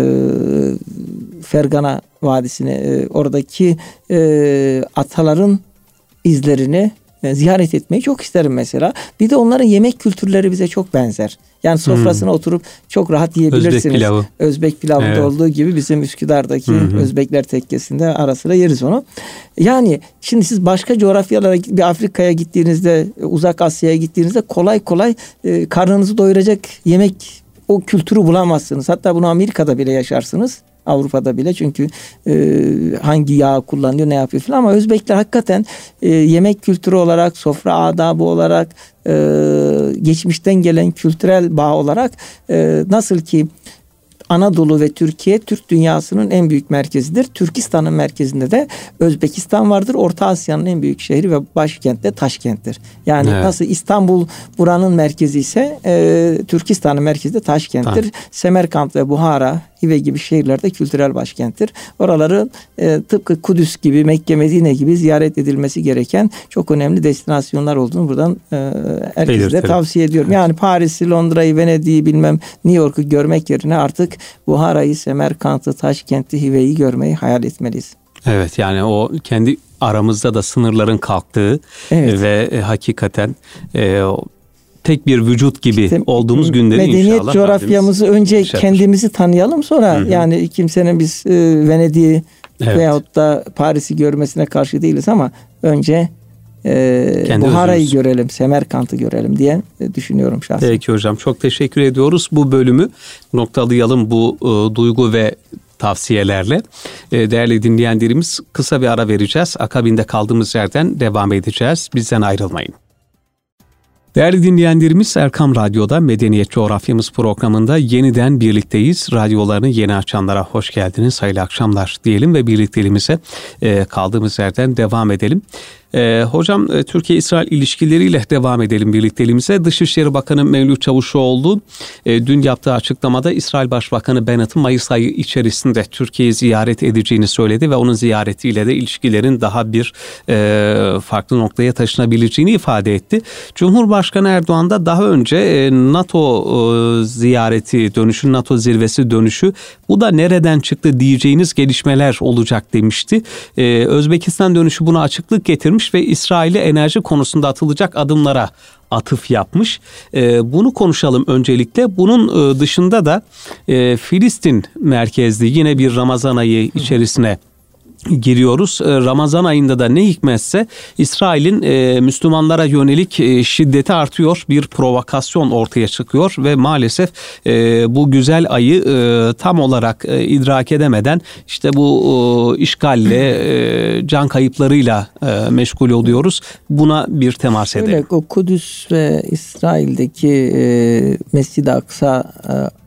Fergana Vadisi'ni, oradaki ataların izlerini ziyaret etmeyi çok isterim mesela. Bir de onların yemek kültürleri bize çok benzer. Yani sofrasına oturup çok rahat yiyebilirsiniz. Özbek pilavında olduğu gibi bizim Üsküdar'daki Özbekler tekkesinde ara sıra yeriz onu. Yani şimdi siz başka coğrafyalara, bir Afrika'ya gittiğinizde, Uzak Asya'ya gittiğinizde kolay kolay karnınızı doyuracak yemek, o kültürü bulamazsınız. Hatta bunu Amerika'da bile yaşarsınız. Avrupa'da bile, çünkü hangi yağ kullanıyor, ne yapıyor falan. Ama Özbekler hakikaten yemek kültürü olarak, sofra adabı olarak, geçmişten gelen kültürel bağ olarak nasıl ki Anadolu ve Türkiye Türk dünyasının en büyük merkezidir. Türkistan'ın merkezinde de Özbekistan vardır. Orta Asya'nın en büyük şehri ve başkent de Taşkent'tir. Yani nasıl İstanbul buranın merkezi ise Türkistan'ın merkezi de Taşkent'tir. Semerkant ve Buhara, Hive gibi şehirlerde kültürel başkenttir. Oraları tıpkı Kudüs gibi, Mekke, Medine gibi ziyaret edilmesi gereken çok önemli destinasyonlar olduğunu buradan herkese de tavsiye ediyorum. Yani Paris'i, Londra'yı, Venedik'i, bilmem New York'u görmek yerine artık Buhara'yı, Semerkant'ı, Taşkent'i, Hive'yi görmeyi hayal etmeliyiz. Evet, yani o kendi aramızda da sınırların kalktığı ve hakikaten tek bir vücut gibi işte, olduğumuz günleri inşallah. Medeniyet coğrafyamızı önce kendimizi tanıyalım, sonra yani kimsenin biz Venedik'i veyahut da Paris'i görmesine karşı değiliz ama önce Buhara'yı görelim, Semerkant'ı görelim diye düşünüyorum şahsen. Peki hocam, çok teşekkür ediyoruz. Bu bölümü noktalayalım bu duygu ve tavsiyelerle. Değerli dinleyenlerimiz, kısa bir ara vereceğiz. Akabinde kaldığımız yerden devam edeceğiz. Bizden ayrılmayın. Değerli dinleyenlerimiz, Erkam Radyo'da Medeniyet Coğrafyamız programında yeniden birlikteyiz. Radyolarını yeni açanlara hoş geldiniz, hayırlı akşamlar diyelim ve birlikteliğimize kaldığımız yerden devam edelim. Hocam, Türkiye-İsrail ilişkileriyle devam edelim birlikteliğimize. Dışişleri Bakanı Mevlüt Çavuşoğlu dün yaptığı açıklamada İsrail Başbakanı Bennett'ın Mayıs ayı içerisinde Türkiye'yi ziyaret edeceğini söyledi ve onun ziyaretiyle de ilişkilerin daha bir farklı noktaya taşınabileceğini ifade etti. Cumhurbaşkanı Erdoğan da daha önce NATO ziyareti dönüşü, NATO zirvesi dönüşü, bu da nereden çıktı diyeceğiniz gelişmeler olacak demişti. Özbekistan dönüşü buna açıklık getirmiş ve İsrail'e enerji konusunda atılacak adımlara atıf yapmış. Bunu konuşalım öncelikle. Bunun dışında da Filistin merkezli yine bir Ramazan ayı içerisine giriyoruz. Ramazan ayında da ne hikmetse İsrail'in Müslümanlara yönelik şiddeti artıyor. Bir provokasyon ortaya çıkıyor ve maalesef bu güzel ayı tam olarak idrak edemeden işte bu işgalle, can kayıplarıyla meşgul oluyoruz. Buna bir temas edelim. O Kudüs ve İsrail'deki Mescid-i Aksa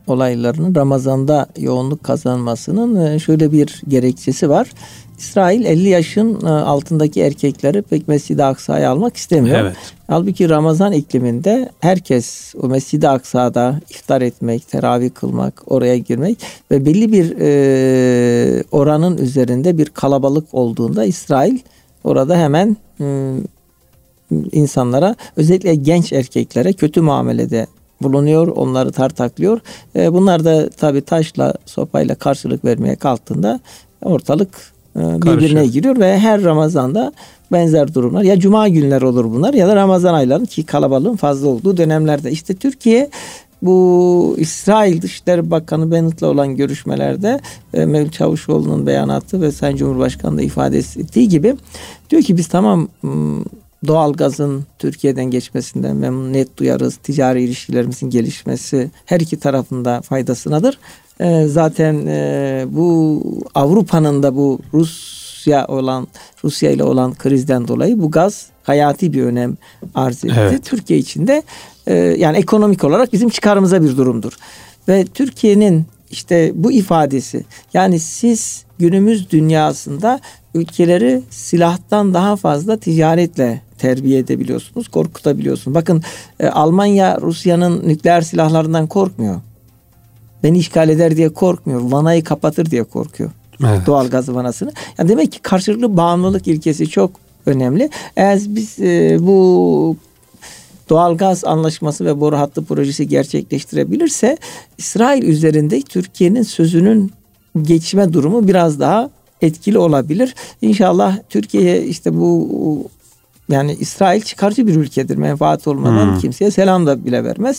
olaylarının Ramazan'da yoğunluk kazanmasının şöyle bir gerekçesi var. İsrail 50 yaşın altındaki erkekleri pek Mescid-i Aksa'ya almak istemiyor. Evet. Halbuki Ramazan ikliminde herkes o Mescid-i Aksa'da iftar etmek, teravih kılmak, oraya girmek ve belli bir oranın üzerinde bir kalabalık olduğunda İsrail orada hemen insanlara, özellikle genç erkeklere kötü muamelede bulunuyor, onları tartaklıyor. Bunlar da tabii taşla, sopayla karşılık vermeye kalktığında ortalık birbirine giriyor ve her Ramazan'da benzer durumlar. Ya cuma günleri olur bunlar ya da Ramazan aylarının, ki kalabalığın fazla olduğu dönemlerde. İşte Türkiye bu İsrail Dışişleri Bakanı Bennett'la olan görüşmelerde Mevlüt Çavuşoğlu'nun beyanatı ve Sayın Cumhurbaşkanı da ifade ettiği gibi diyor ki biz tamam doğalgazın Türkiye'den geçmesinden memnuniyet duyarız. Ticari ilişkilerimizin gelişmesi her iki tarafında faydasınadır. Zaten bu Avrupa'nın da bu Rusya ile olan krizden dolayı bu gaz hayati bir önem arz etti. Evet. Türkiye için de yani ekonomik olarak bizim çıkarımıza bir durumdur. Ve Türkiye'nin işte bu ifadesi, yani siz günümüz dünyasında ülkeleri silahtan daha fazla ticaretle terbiye edebiliyorsunuz, korkutabiliyorsunuz. Bakın Almanya Rusya'nın nükleer silahlarından korkmuyor. Beni işgal eder diye korkmuyor. Vanayı kapatır diye korkuyor. Evet. Doğalgaz vanasını. Yani demek ki karşılıklı bağımlılık ilkesi çok önemli. Eğer biz bu doğalgaz anlaşması ve boru hattı projesi gerçekleştirebilirse İsrail üzerinde Türkiye'nin sözünün geçme durumu biraz daha etkili olabilir. İnşallah Türkiye işte bu, yani İsrail çıkarcı bir ülkedir. Menfaat olmadan kimseye selam da bile vermez.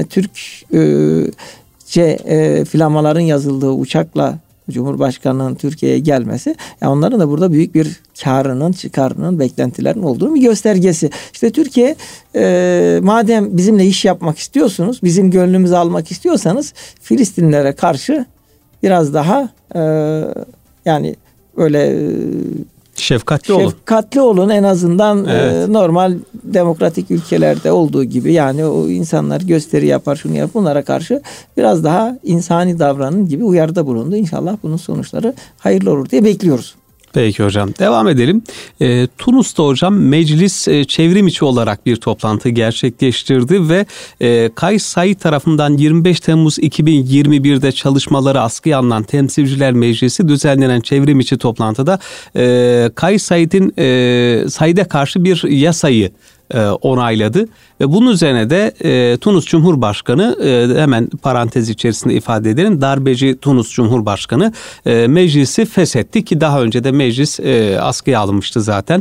Flamaların yazıldığı uçakla Cumhurbaşkanı'nın Türkiye'ye gelmesi, yani onların da burada büyük bir karının, çıkarının, beklentilerin olduğunu bir göstergesi. İşte Türkiye madem bizimle iş yapmak istiyorsunuz, bizim gönlümüzü almak istiyorsanız Filistinlere karşı biraz daha yani öyle şefkatli olun en azından. Evet. Normal demokratik ülkelerde olduğu gibi, yani o insanlar gösteri yapar, şunu yapar, bunlara karşı biraz daha insani davranın gibi uyarıda bulundu. İnşallah bunun sonuçları hayırlı olur diye bekliyoruz. Peki hocam. Devam edelim. Tunus'ta hocam meclis çevrim içi olarak bir toplantı gerçekleştirdi ve Kays Said tarafından 25 Temmuz 2021'de çalışmaları askıya alınan Temsilciler Meclisi düzenlenen çevrim içi toplantıda Kays Said'e karşı bir yasayı onayladı ve bunun üzerine de Tunus Cumhurbaşkanı, hemen parantez içerisinde ifade edelim, darbeci Tunus Cumhurbaşkanı meclisi feshetti ki daha önce de meclis askıya alınmıştı zaten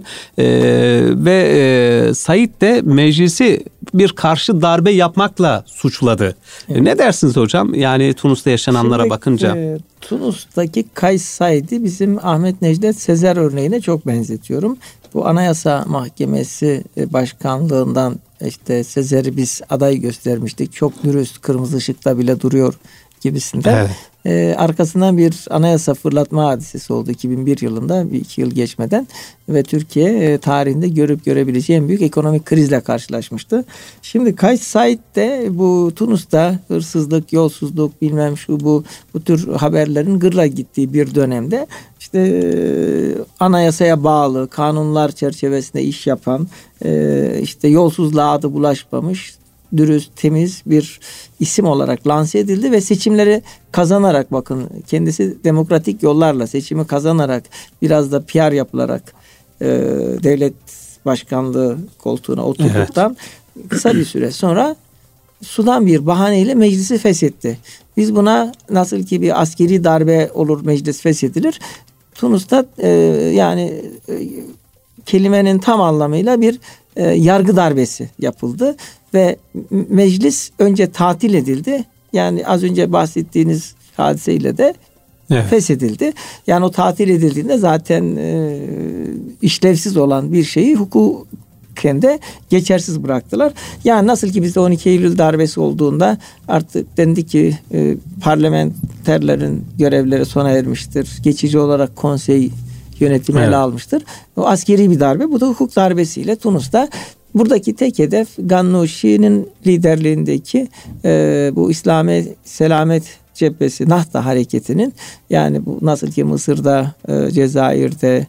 ve Said de meclisi bir karşı darbe yapmakla suçladı. Evet. Ne dersiniz hocam? Yani Tunus'ta yaşananlara şimdi, bakınca. Tunus'taki Kays Said'i bizim Ahmet Necdet Sezer örneğine çok benzetiyorum. Bu Anayasa Mahkemesi Başkanlığından işte Sezer'i biz aday göstermiştik. Çok dürüst, kırmızı ışıkta bile duruyor gibisinden. Evet. Arkasından bir anayasa fırlatma hadisesi oldu 2001 yılında, 2 yıl geçmeden ve Türkiye tarihinde görüp görebileceği en büyük ekonomik krizle karşılaşmıştı. Şimdi Kays Said de bu Tunus'ta hırsızlık, yolsuzluk, bilmem şu bu tür haberlerin gırla gittiği bir dönemde işte anayasaya bağlı, kanunlar çerçevesinde iş yapan, işte yolsuzluğa adı bulaşmamış, dürüst, temiz bir isim olarak lanse edildi ve seçimleri kazanarak, bakın kendisi demokratik yollarla seçimi kazanarak, biraz da PR yapılarak devlet başkanlığı koltuğuna oturduktan kısa bir süre sonra sudan bir bahaneyle meclisi feshetti. Biz buna nasıl ki bir askeri darbe olur, meclis feshedilir, Tunus'ta yani kelimenin tam anlamıyla bir yargı darbesi yapıldı ve meclis önce tatil edildi. Yani az önce bahsettiğiniz hadiseyle de feshedildi. Yani o tatil edildiğinde zaten işlevsiz olan bir şeyi hukuken de geçersiz bıraktılar. Yani nasıl ki bizde 12 Eylül darbesi olduğunda artık dendi ki parlamenterlerin görevleri sona ermiştir. Geçici olarak konsey yönetimi ele almıştır. O askeri bir darbe. Bu da hukuk darbesiyle Tunus'ta buradaki tek hedef Gannuşi'nin liderliğindeki bu İslami Selamet Cephesi, Nahda hareketinin, yani bu nasıl ki Mısır'da, Cezayir'de,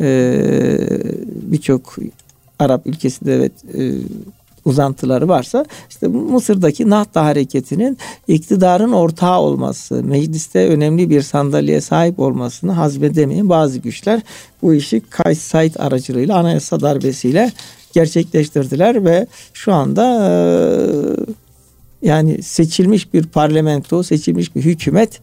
birçok Arap ülkesinde ve uzantıları varsa, işte Mısır'daki Nahda hareketinin iktidarın ortağı olması, mecliste önemli bir sandalyeye sahip olmasını hazmedemeyen bazı güçler bu işi Kays Said aracılığıyla, anayasa darbesiyle gerçekleştirdiler ve şu anda yani seçilmiş bir parlamento, seçilmiş bir hükümet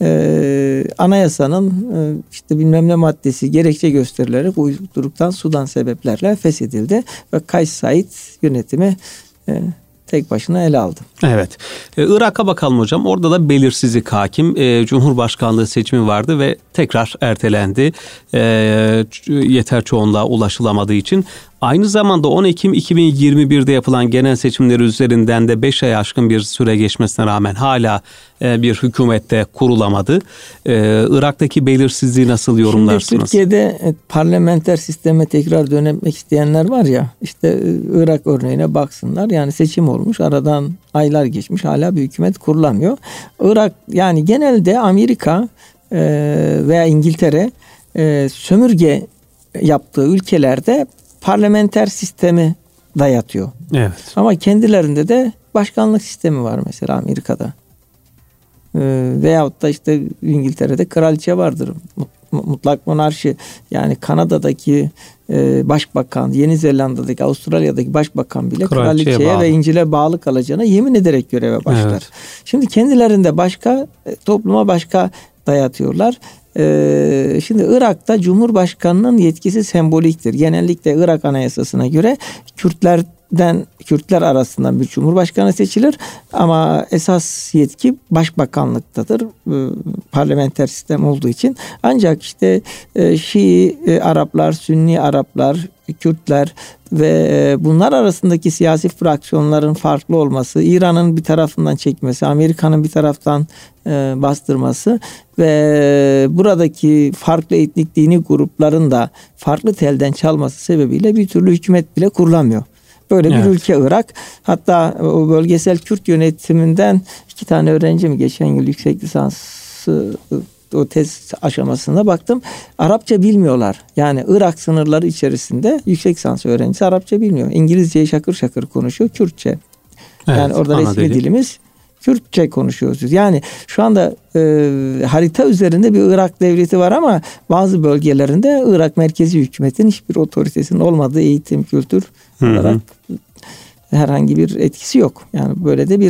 anayasanın işte bilmem ne maddesi gerekçe gösterilerek uydurduktan sudan sebeplerle feshedildi ve Kays Said yönetimi tek başına ele aldı. Evet. Irak'a bakalım hocam. Orada da belirsizlik hakim. Cumhurbaşkanlığı seçimi vardı ve tekrar ertelendi. Yeter çoğunluğa ulaşılamadığı için. Aynı zamanda 10 Ekim 2021'de yapılan genel seçimleri üzerinden de 5 ay aşkın bir süre geçmesine rağmen hala bir hükümette kurulamadı. Irak'taki belirsizliği nasıl yorumlarsınız? Şimdi Türkiye'de parlamenter sisteme tekrar dönmek isteyenler var ya, işte Irak örneğine baksınlar. Yani seçim olmuş, aradan aylar geçmiş, hala bir hükümet kurulamıyor. Irak, yani genelde Amerika veya İngiltere sömürge yaptığı ülkelerde parlamenter sistemi dayatıyor. Evet. Ama kendilerinde de başkanlık sistemi var mesela Amerika'da. Veyahut da işte İngiltere'de kraliçe vardır. Mutlak monarşi. Yani Kanada'daki başbakan, Yeni Zelanda'daki, Avustralya'daki başbakan bile kraliçeye ve İncil'e bağlı kalacağına yemin ederek göreve başlar. Evet. Şimdi kendilerinde başka, topluma başka dayatıyorlar. Şimdi Irak'ta Cumhurbaşkanı'nın yetkisi semboliktir. Genellikle Irak Anayasası'na göre Kürtler arasından bir Cumhurbaşkanı seçilir ama esas yetki başbakanlıktadır. Parlamenter sistem olduğu için. Ancak işte Şii Araplar, Sünni Araplar, Kürtler ve bunlar arasındaki siyasi fraksiyonların farklı olması, İran'ın bir tarafından çekmesi, Amerika'nın bir taraftan bastırması ve buradaki farklı etnik dini grupların da farklı telden çalması sebebiyle bir türlü hükümet bile kurulamıyor. Böyle bir ülke Irak. Hatta o bölgesel Kürt yönetiminden 2 tane öğrencim geçen yıl yüksek lisansı o tez aşamasına baktım. Arapça bilmiyorlar. Yani Irak sınırları içerisinde yüksek lisans öğrencisi Arapça bilmiyor. İngilizceyi şakır şakır konuşuyor, Kürtçe. Evet, yani orada resmi dilimiz Kürtçe konuşuyoruz. Yani şu anda harita üzerinde bir Irak devleti var ama bazı bölgelerinde Irak merkezi hükümetin hiçbir otoritesinin olmadığı, eğitim, kültür olarak herhangi bir etkisi yok. Yani böyle de bir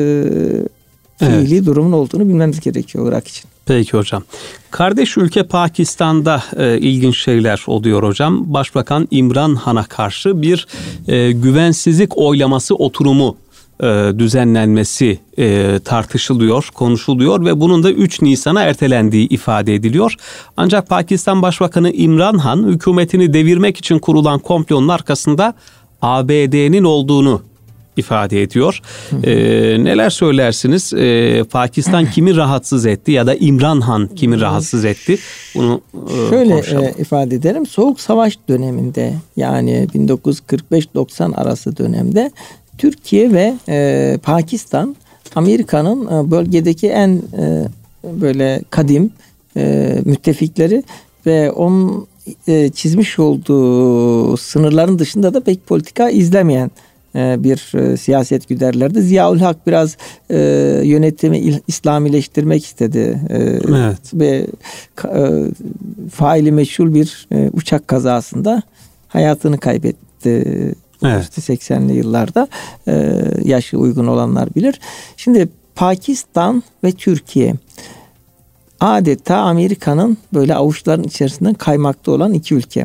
fiili durumun olduğunu bilmemiz gerekiyor Irak için. Peki hocam. Kardeş ülke Pakistan'da ilginç şeyler oluyor hocam. Başbakan İmran Han'a karşı bir güvensizlik oylaması oturumu düzenlenmesi tartışılıyor, konuşuluyor ve bunun da 3 Nisan'a ertelendiği ifade ediliyor. Ancak Pakistan Başbakanı İmran Han hükümetini devirmek için kurulan komplonun arkasında ABD'nin olduğunu ifade ediyor. Neler söylersiniz? Pakistan kimi rahatsız etti ya da İmran Han kimi rahatsız etti? Bunu şöyle ifade edelim. Soğuk Savaş döneminde, yani 1945-90 arası dönemde Türkiye ve Pakistan Amerika'nın bölgedeki en böyle kadim müttefikleri ve onun çizmiş olduğu sınırların dışında da pek politika izlemeyen bir siyaset güderlerdi. Ziaül Hak biraz yönetimi İslamileştirmek istedi. Evet. Ve faili meçhul bir uçak kazasında hayatını kaybetti. Evet. 80'li yıllarda yaşı uygun olanlar bilir. Şimdi Pakistan ve Türkiye adeta Amerika'nın böyle avuçların içerisinden kaymakta olan 2 ülke.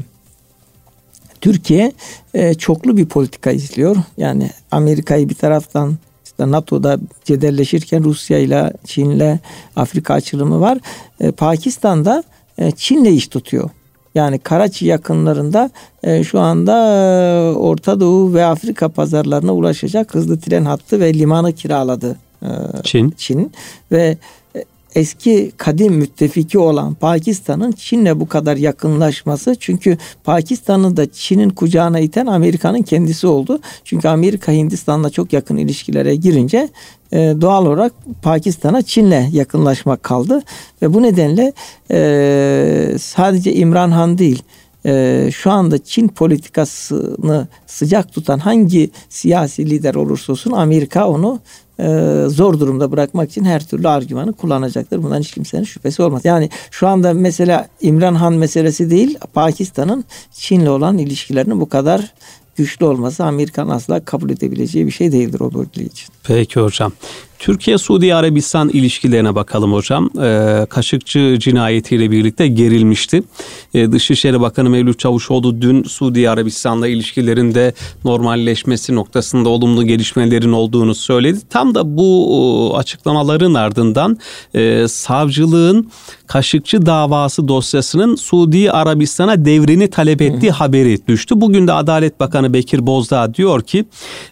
Türkiye çoklu bir politika izliyor. Yani Amerika'yı bir taraftan, işte NATO'da cedelleşirken Rusya ile Çin'le Afrika açılımı var. Pakistan'da Çin'le iş tutuyor. Yani Karachi yakınlarında şu anda Orta Doğu ve Afrika pazarlarına ulaşacak hızlı tren hattı ve limanı kiraladı Çin ve eski kadim müttefiki olan Pakistan'ın Çin'le bu kadar yakınlaşması, çünkü Pakistan'ı da Çin'in kucağına iten Amerika'nın kendisi oldu. Çünkü Amerika Hindistan'la çok yakın ilişkilere girince doğal olarak Pakistan'a Çin'le yakınlaşmak kaldı ve bu nedenle sadece İmran Han değil, şu anda Çin politikasını sıcak tutan hangi siyasi lider olursa olsun Amerika onu zor durumda bırakmak için her türlü argümanı kullanacaktır. Bundan hiç kimsenin şüphesi olmaz. Yani şu anda mesela İmran Han meselesi değil, Pakistan'ın Çin'le olan ilişkilerinin bu kadar güçlü olması Amerika'nın asla kabul edebileceği bir şey değildir o bölge için. Peki hocam. Türkiye-Suudi Arabistan ilişkilerine bakalım hocam. Kaşıkçı cinayetiyle birlikte gerilmişti. Dışişleri Bakanı Mevlüt Çavuşoğlu dün Suudi Arabistan'la ilişkilerinde normalleşmesi noktasında olumlu gelişmelerin olduğunu söyledi. Tam da bu açıklamaların ardından savcılığın Kaşıkçı davası dosyasının Suudi Arabistan'a devrini talep ettiği haberi düştü. Bugün de Adalet Bakanı Bekir Bozdağ diyor ki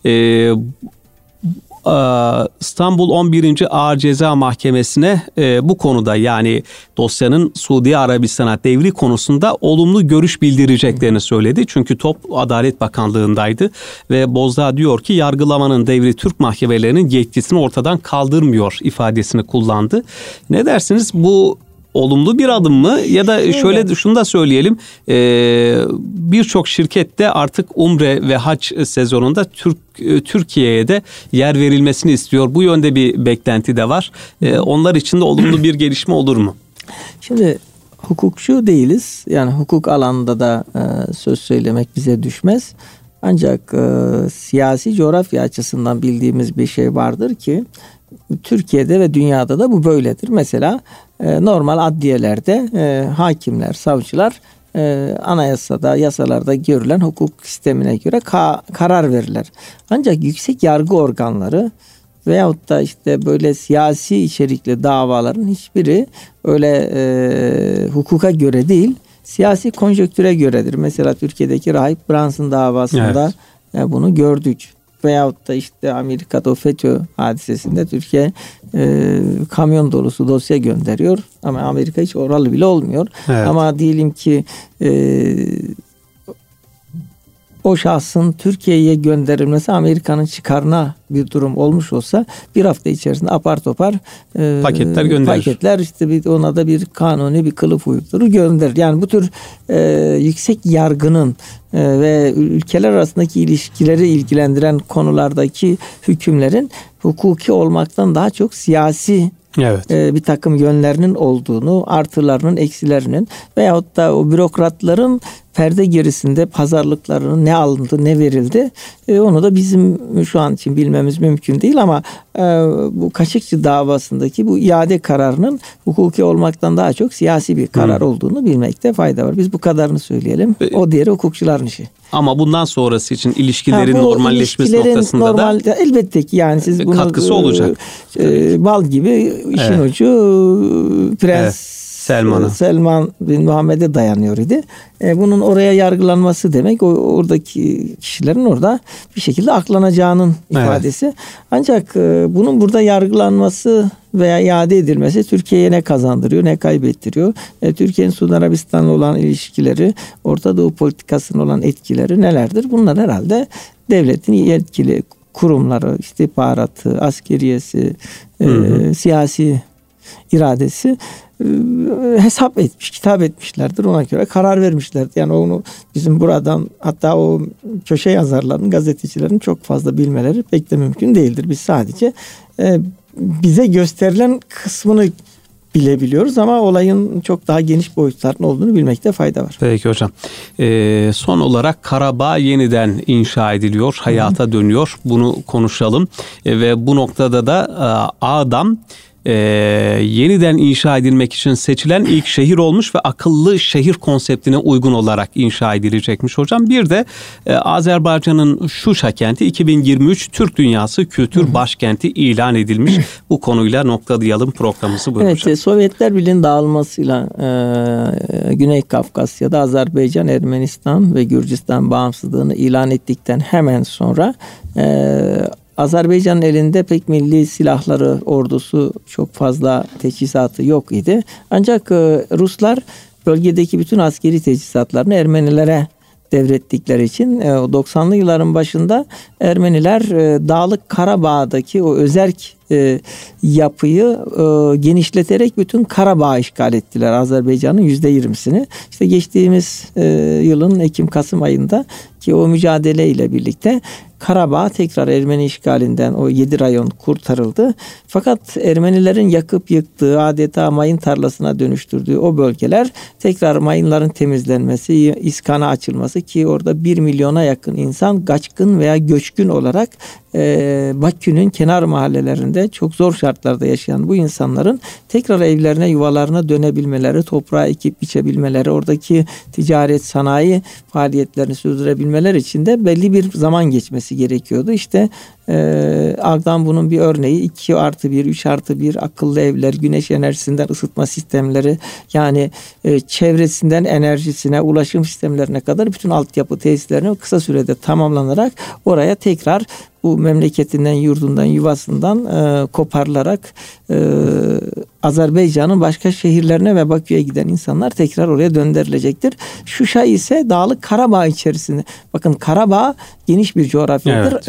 İstanbul 11. Ağır Ceza Mahkemesi'ne bu konuda, yani dosyanın Suudi Arabistan'a devri konusunda olumlu görüş bildireceklerini söyledi. Çünkü top Adalet Bakanlığı'ndaydı ve Bozdağ diyor ki yargılamanın devri Türk mahkemelerinin yetkisini ortadan kaldırmıyor ifadesini kullandı. Ne dersiniz, bu olumlu bir adım mı? Ya da şöyle şunu da söyleyelim, birçok şirkette artık Umre ve Hac sezonunda Türkiye'ye de yer verilmesini istiyor. Bu yönde bir beklenti de var. Onlar için de olumlu bir gelişme olur mu? Şimdi hukukçu değiliz. Yani hukuk alanında da söz söylemek bize düşmez. Ancak siyasi coğrafya açısından bildiğimiz bir şey vardır ki Türkiye'de ve dünyada da bu böyledir. Mesela normal adliyelerde hakimler, savcılar anayasada, yasalarda görülen hukuk sistemine göre karar verirler. Ancak yüksek yargı organları veyahut da işte böyle siyasi içerikli davaların hiçbiri öyle hukuka göre değil, siyasi konjonktüre göredir. Mesela Türkiye'deki Rahip Brunson davasında bunu gördük. Veyahut da işte Amerika'da o FETÖ hadisesinde Türkiye kamyon dolusu dosya gönderiyor. Ama Amerika hiç oralı bile olmuyor. Evet. Ama diyelim ki o şahsın Türkiye'ye gönderilmesi Amerika'nın çıkarına bir durum olmuş olsa bir hafta içerisinde apar topar paketler gönderir. Paketler işte ona da bir kanuni bir kılıf uydurur gönderir. Yani bu tür yüksek yargının ve ülkeler arasındaki ilişkileri ilgilendiren konulardaki hükümlerin hukuki olmaktan daha çok siyasi bir takım yönlerinin olduğunu, artılarının, eksilerinin veyahut da o bürokratların perde gerisinde pazarlıklarının ne alındı, ne verildi, onu da bizim şu an için bilmemiz mümkün değil ama bu Kaşıkçı davasındaki bu iade kararının hukuki olmaktan daha çok siyasi bir karar olduğunu bilmekte fayda var. Biz bu kadarını söyleyelim. O diğeri hukukçuların işi. Ama bundan sonrası için ilişkilerin normalleşmesi noktasında da elbette ki yani siz bunu katkısı olacak. Bal gibi işin ucu Prens Selman bin Muhammed'e dayanıyor idi. Bunun oraya yargılanması demek oradaki kişilerin orada bir şekilde aklanacağının ifadesi. Ancak bunun burada yargılanması veya iade edilmesi Türkiye'ye ne kazandırıyor, ne kaybettiriyor? Türkiye'nin Suudi Arabistan'la olan ilişkileri, Orta Doğu politikasının olan etkileri nelerdir? Bunlar herhalde devletin yetkili kurumları, istihbaratı, askeriyesi, siyasi iradesi hesap etmiş, kitap etmişlerdir. Ona göre karar vermişlerdir. Yani onu bizim buradan, hatta o köşe yazarların, gazetecilerin çok fazla bilmeleri pek de mümkün değildir. Biz sadece bize gösterilen kısmını bilebiliyoruz ama olayın çok daha geniş boyutlarının olduğunu bilmekte fayda var. Peki hocam. Son olarak Karabağ yeniden inşa ediliyor, hayata dönüyor. Bunu konuşalım. Ve bu noktada da Ağdam yeniden inşa edilmek için seçilen ilk şehir olmuş ve akıllı şehir konseptine uygun olarak inşa edilecekmiş hocam. Bir de Azerbaycan'ın Şuşa kenti 2023 Türk Dünyası Kültür Başkenti ilan edilmiş. Bu konuyla noktalayalım programımızı. Evet, Sovyetler Birliği'nin dağılmasıyla Güney Kafkasya'da Azerbaycan, Ermenistan ve Gürcistan bağımsızlığını ilan ettikten hemen sonra Azerbaycan'ın elinde pek milli silahları, ordusu çok fazla teçhizatı yok idi. Ancak Ruslar bölgedeki bütün askeri teçhizatlarını Ermenilere devrettikleri için 90'lı yılların başında Ermeniler Dağlık Karabağ'daki o özerk yapıyı genişleterek bütün Karabağ'ı işgal ettiler. Azerbaycan'ın %20'sini. İşte geçtiğimiz yılın Ekim-Kasım ayında ki o mücadeleyle birlikte Karabağ tekrar Ermeni işgalinden o 7 rayon kurtarıldı. Fakat Ermenilerin yakıp yıktığı, adeta mayın tarlasına dönüştürdüğü o bölgeler tekrar mayınların temizlenmesi, iskana açılması ki orada 1 milyona yakın insan kaçkın veya göçkün olarak Bakü'nün kenar mahallelerinde çok zor şartlarda yaşayan bu insanların tekrar evlerine, yuvalarına dönebilmeleri, toprağa ekip biçebilmeleri, oradaki ticaret, sanayi faaliyetlerini sürdürebilmeleri için de belli bir zaman geçmesi gerekiyordu. İşte Ağdan bunun bir örneği 2+1, 3+1 akıllı evler, güneş enerjisinden ısıtma sistemleri, yani çevresinden enerjisine, ulaşım sistemlerine kadar bütün altyapı tesislerini kısa sürede tamamlanarak oraya tekrar bu memleketinden, yurdundan, yuvasından koparılarak Azerbaycan'ın başka şehirlerine ve Bakü'ye giden insanlar tekrar oraya döndürülecektir. Şuşa ise Dağlık Karabağ içerisinde. Bakın Karabağ geniş bir coğrafyadır.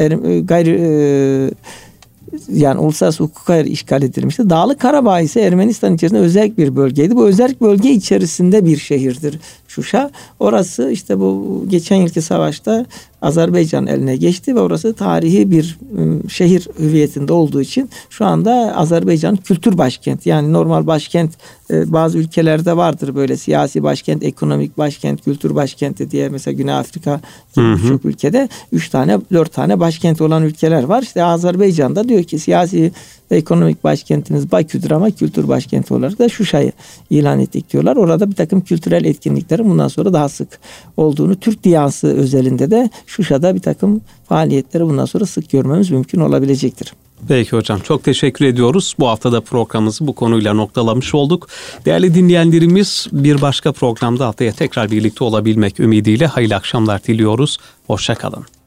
Evet. Yani uluslararası hukuka işgal edilmişti. Dağlık Karabağ ise Ermenistan içerisinde özerk bir bölgeydi. Bu özerk bölge içerisinde bir şehirdir Şuşa. Orası işte bu geçen yılki savaşta Azerbaycan eline geçti ve orası tarihi bir şehir hüviyetinde olduğu için şu anda Azerbaycan kültür başkenti. Yani normal başkent bazı ülkelerde vardır böyle siyasi başkent, ekonomik başkent, kültür başkenti diye, mesela Güney Afrika gibi birçok ülkede 3 tane 4 tane başkent olan ülkeler var. İşte Azerbaycan'da diyor ki siyasi ve ekonomik başkentimiz Bakü'dür ama kültür başkenti olarak da Şuşa'yı ilan ettik diyorlar. Orada bir takım kültürel etkinliklerin bundan sonra daha sık olduğunu, Türk Diyansı özelinde de Şuşa'da bir takım faaliyetleri bundan sonra sık görmemiz mümkün olabilecektir. Peki hocam, çok teşekkür ediyoruz. Bu hafta da programımızı bu konuyla noktalamış olduk. Değerli dinleyenlerimiz, bir başka programda haftaya tekrar birlikte olabilmek ümidiyle hayırlı akşamlar diliyoruz. Hoşça kalın.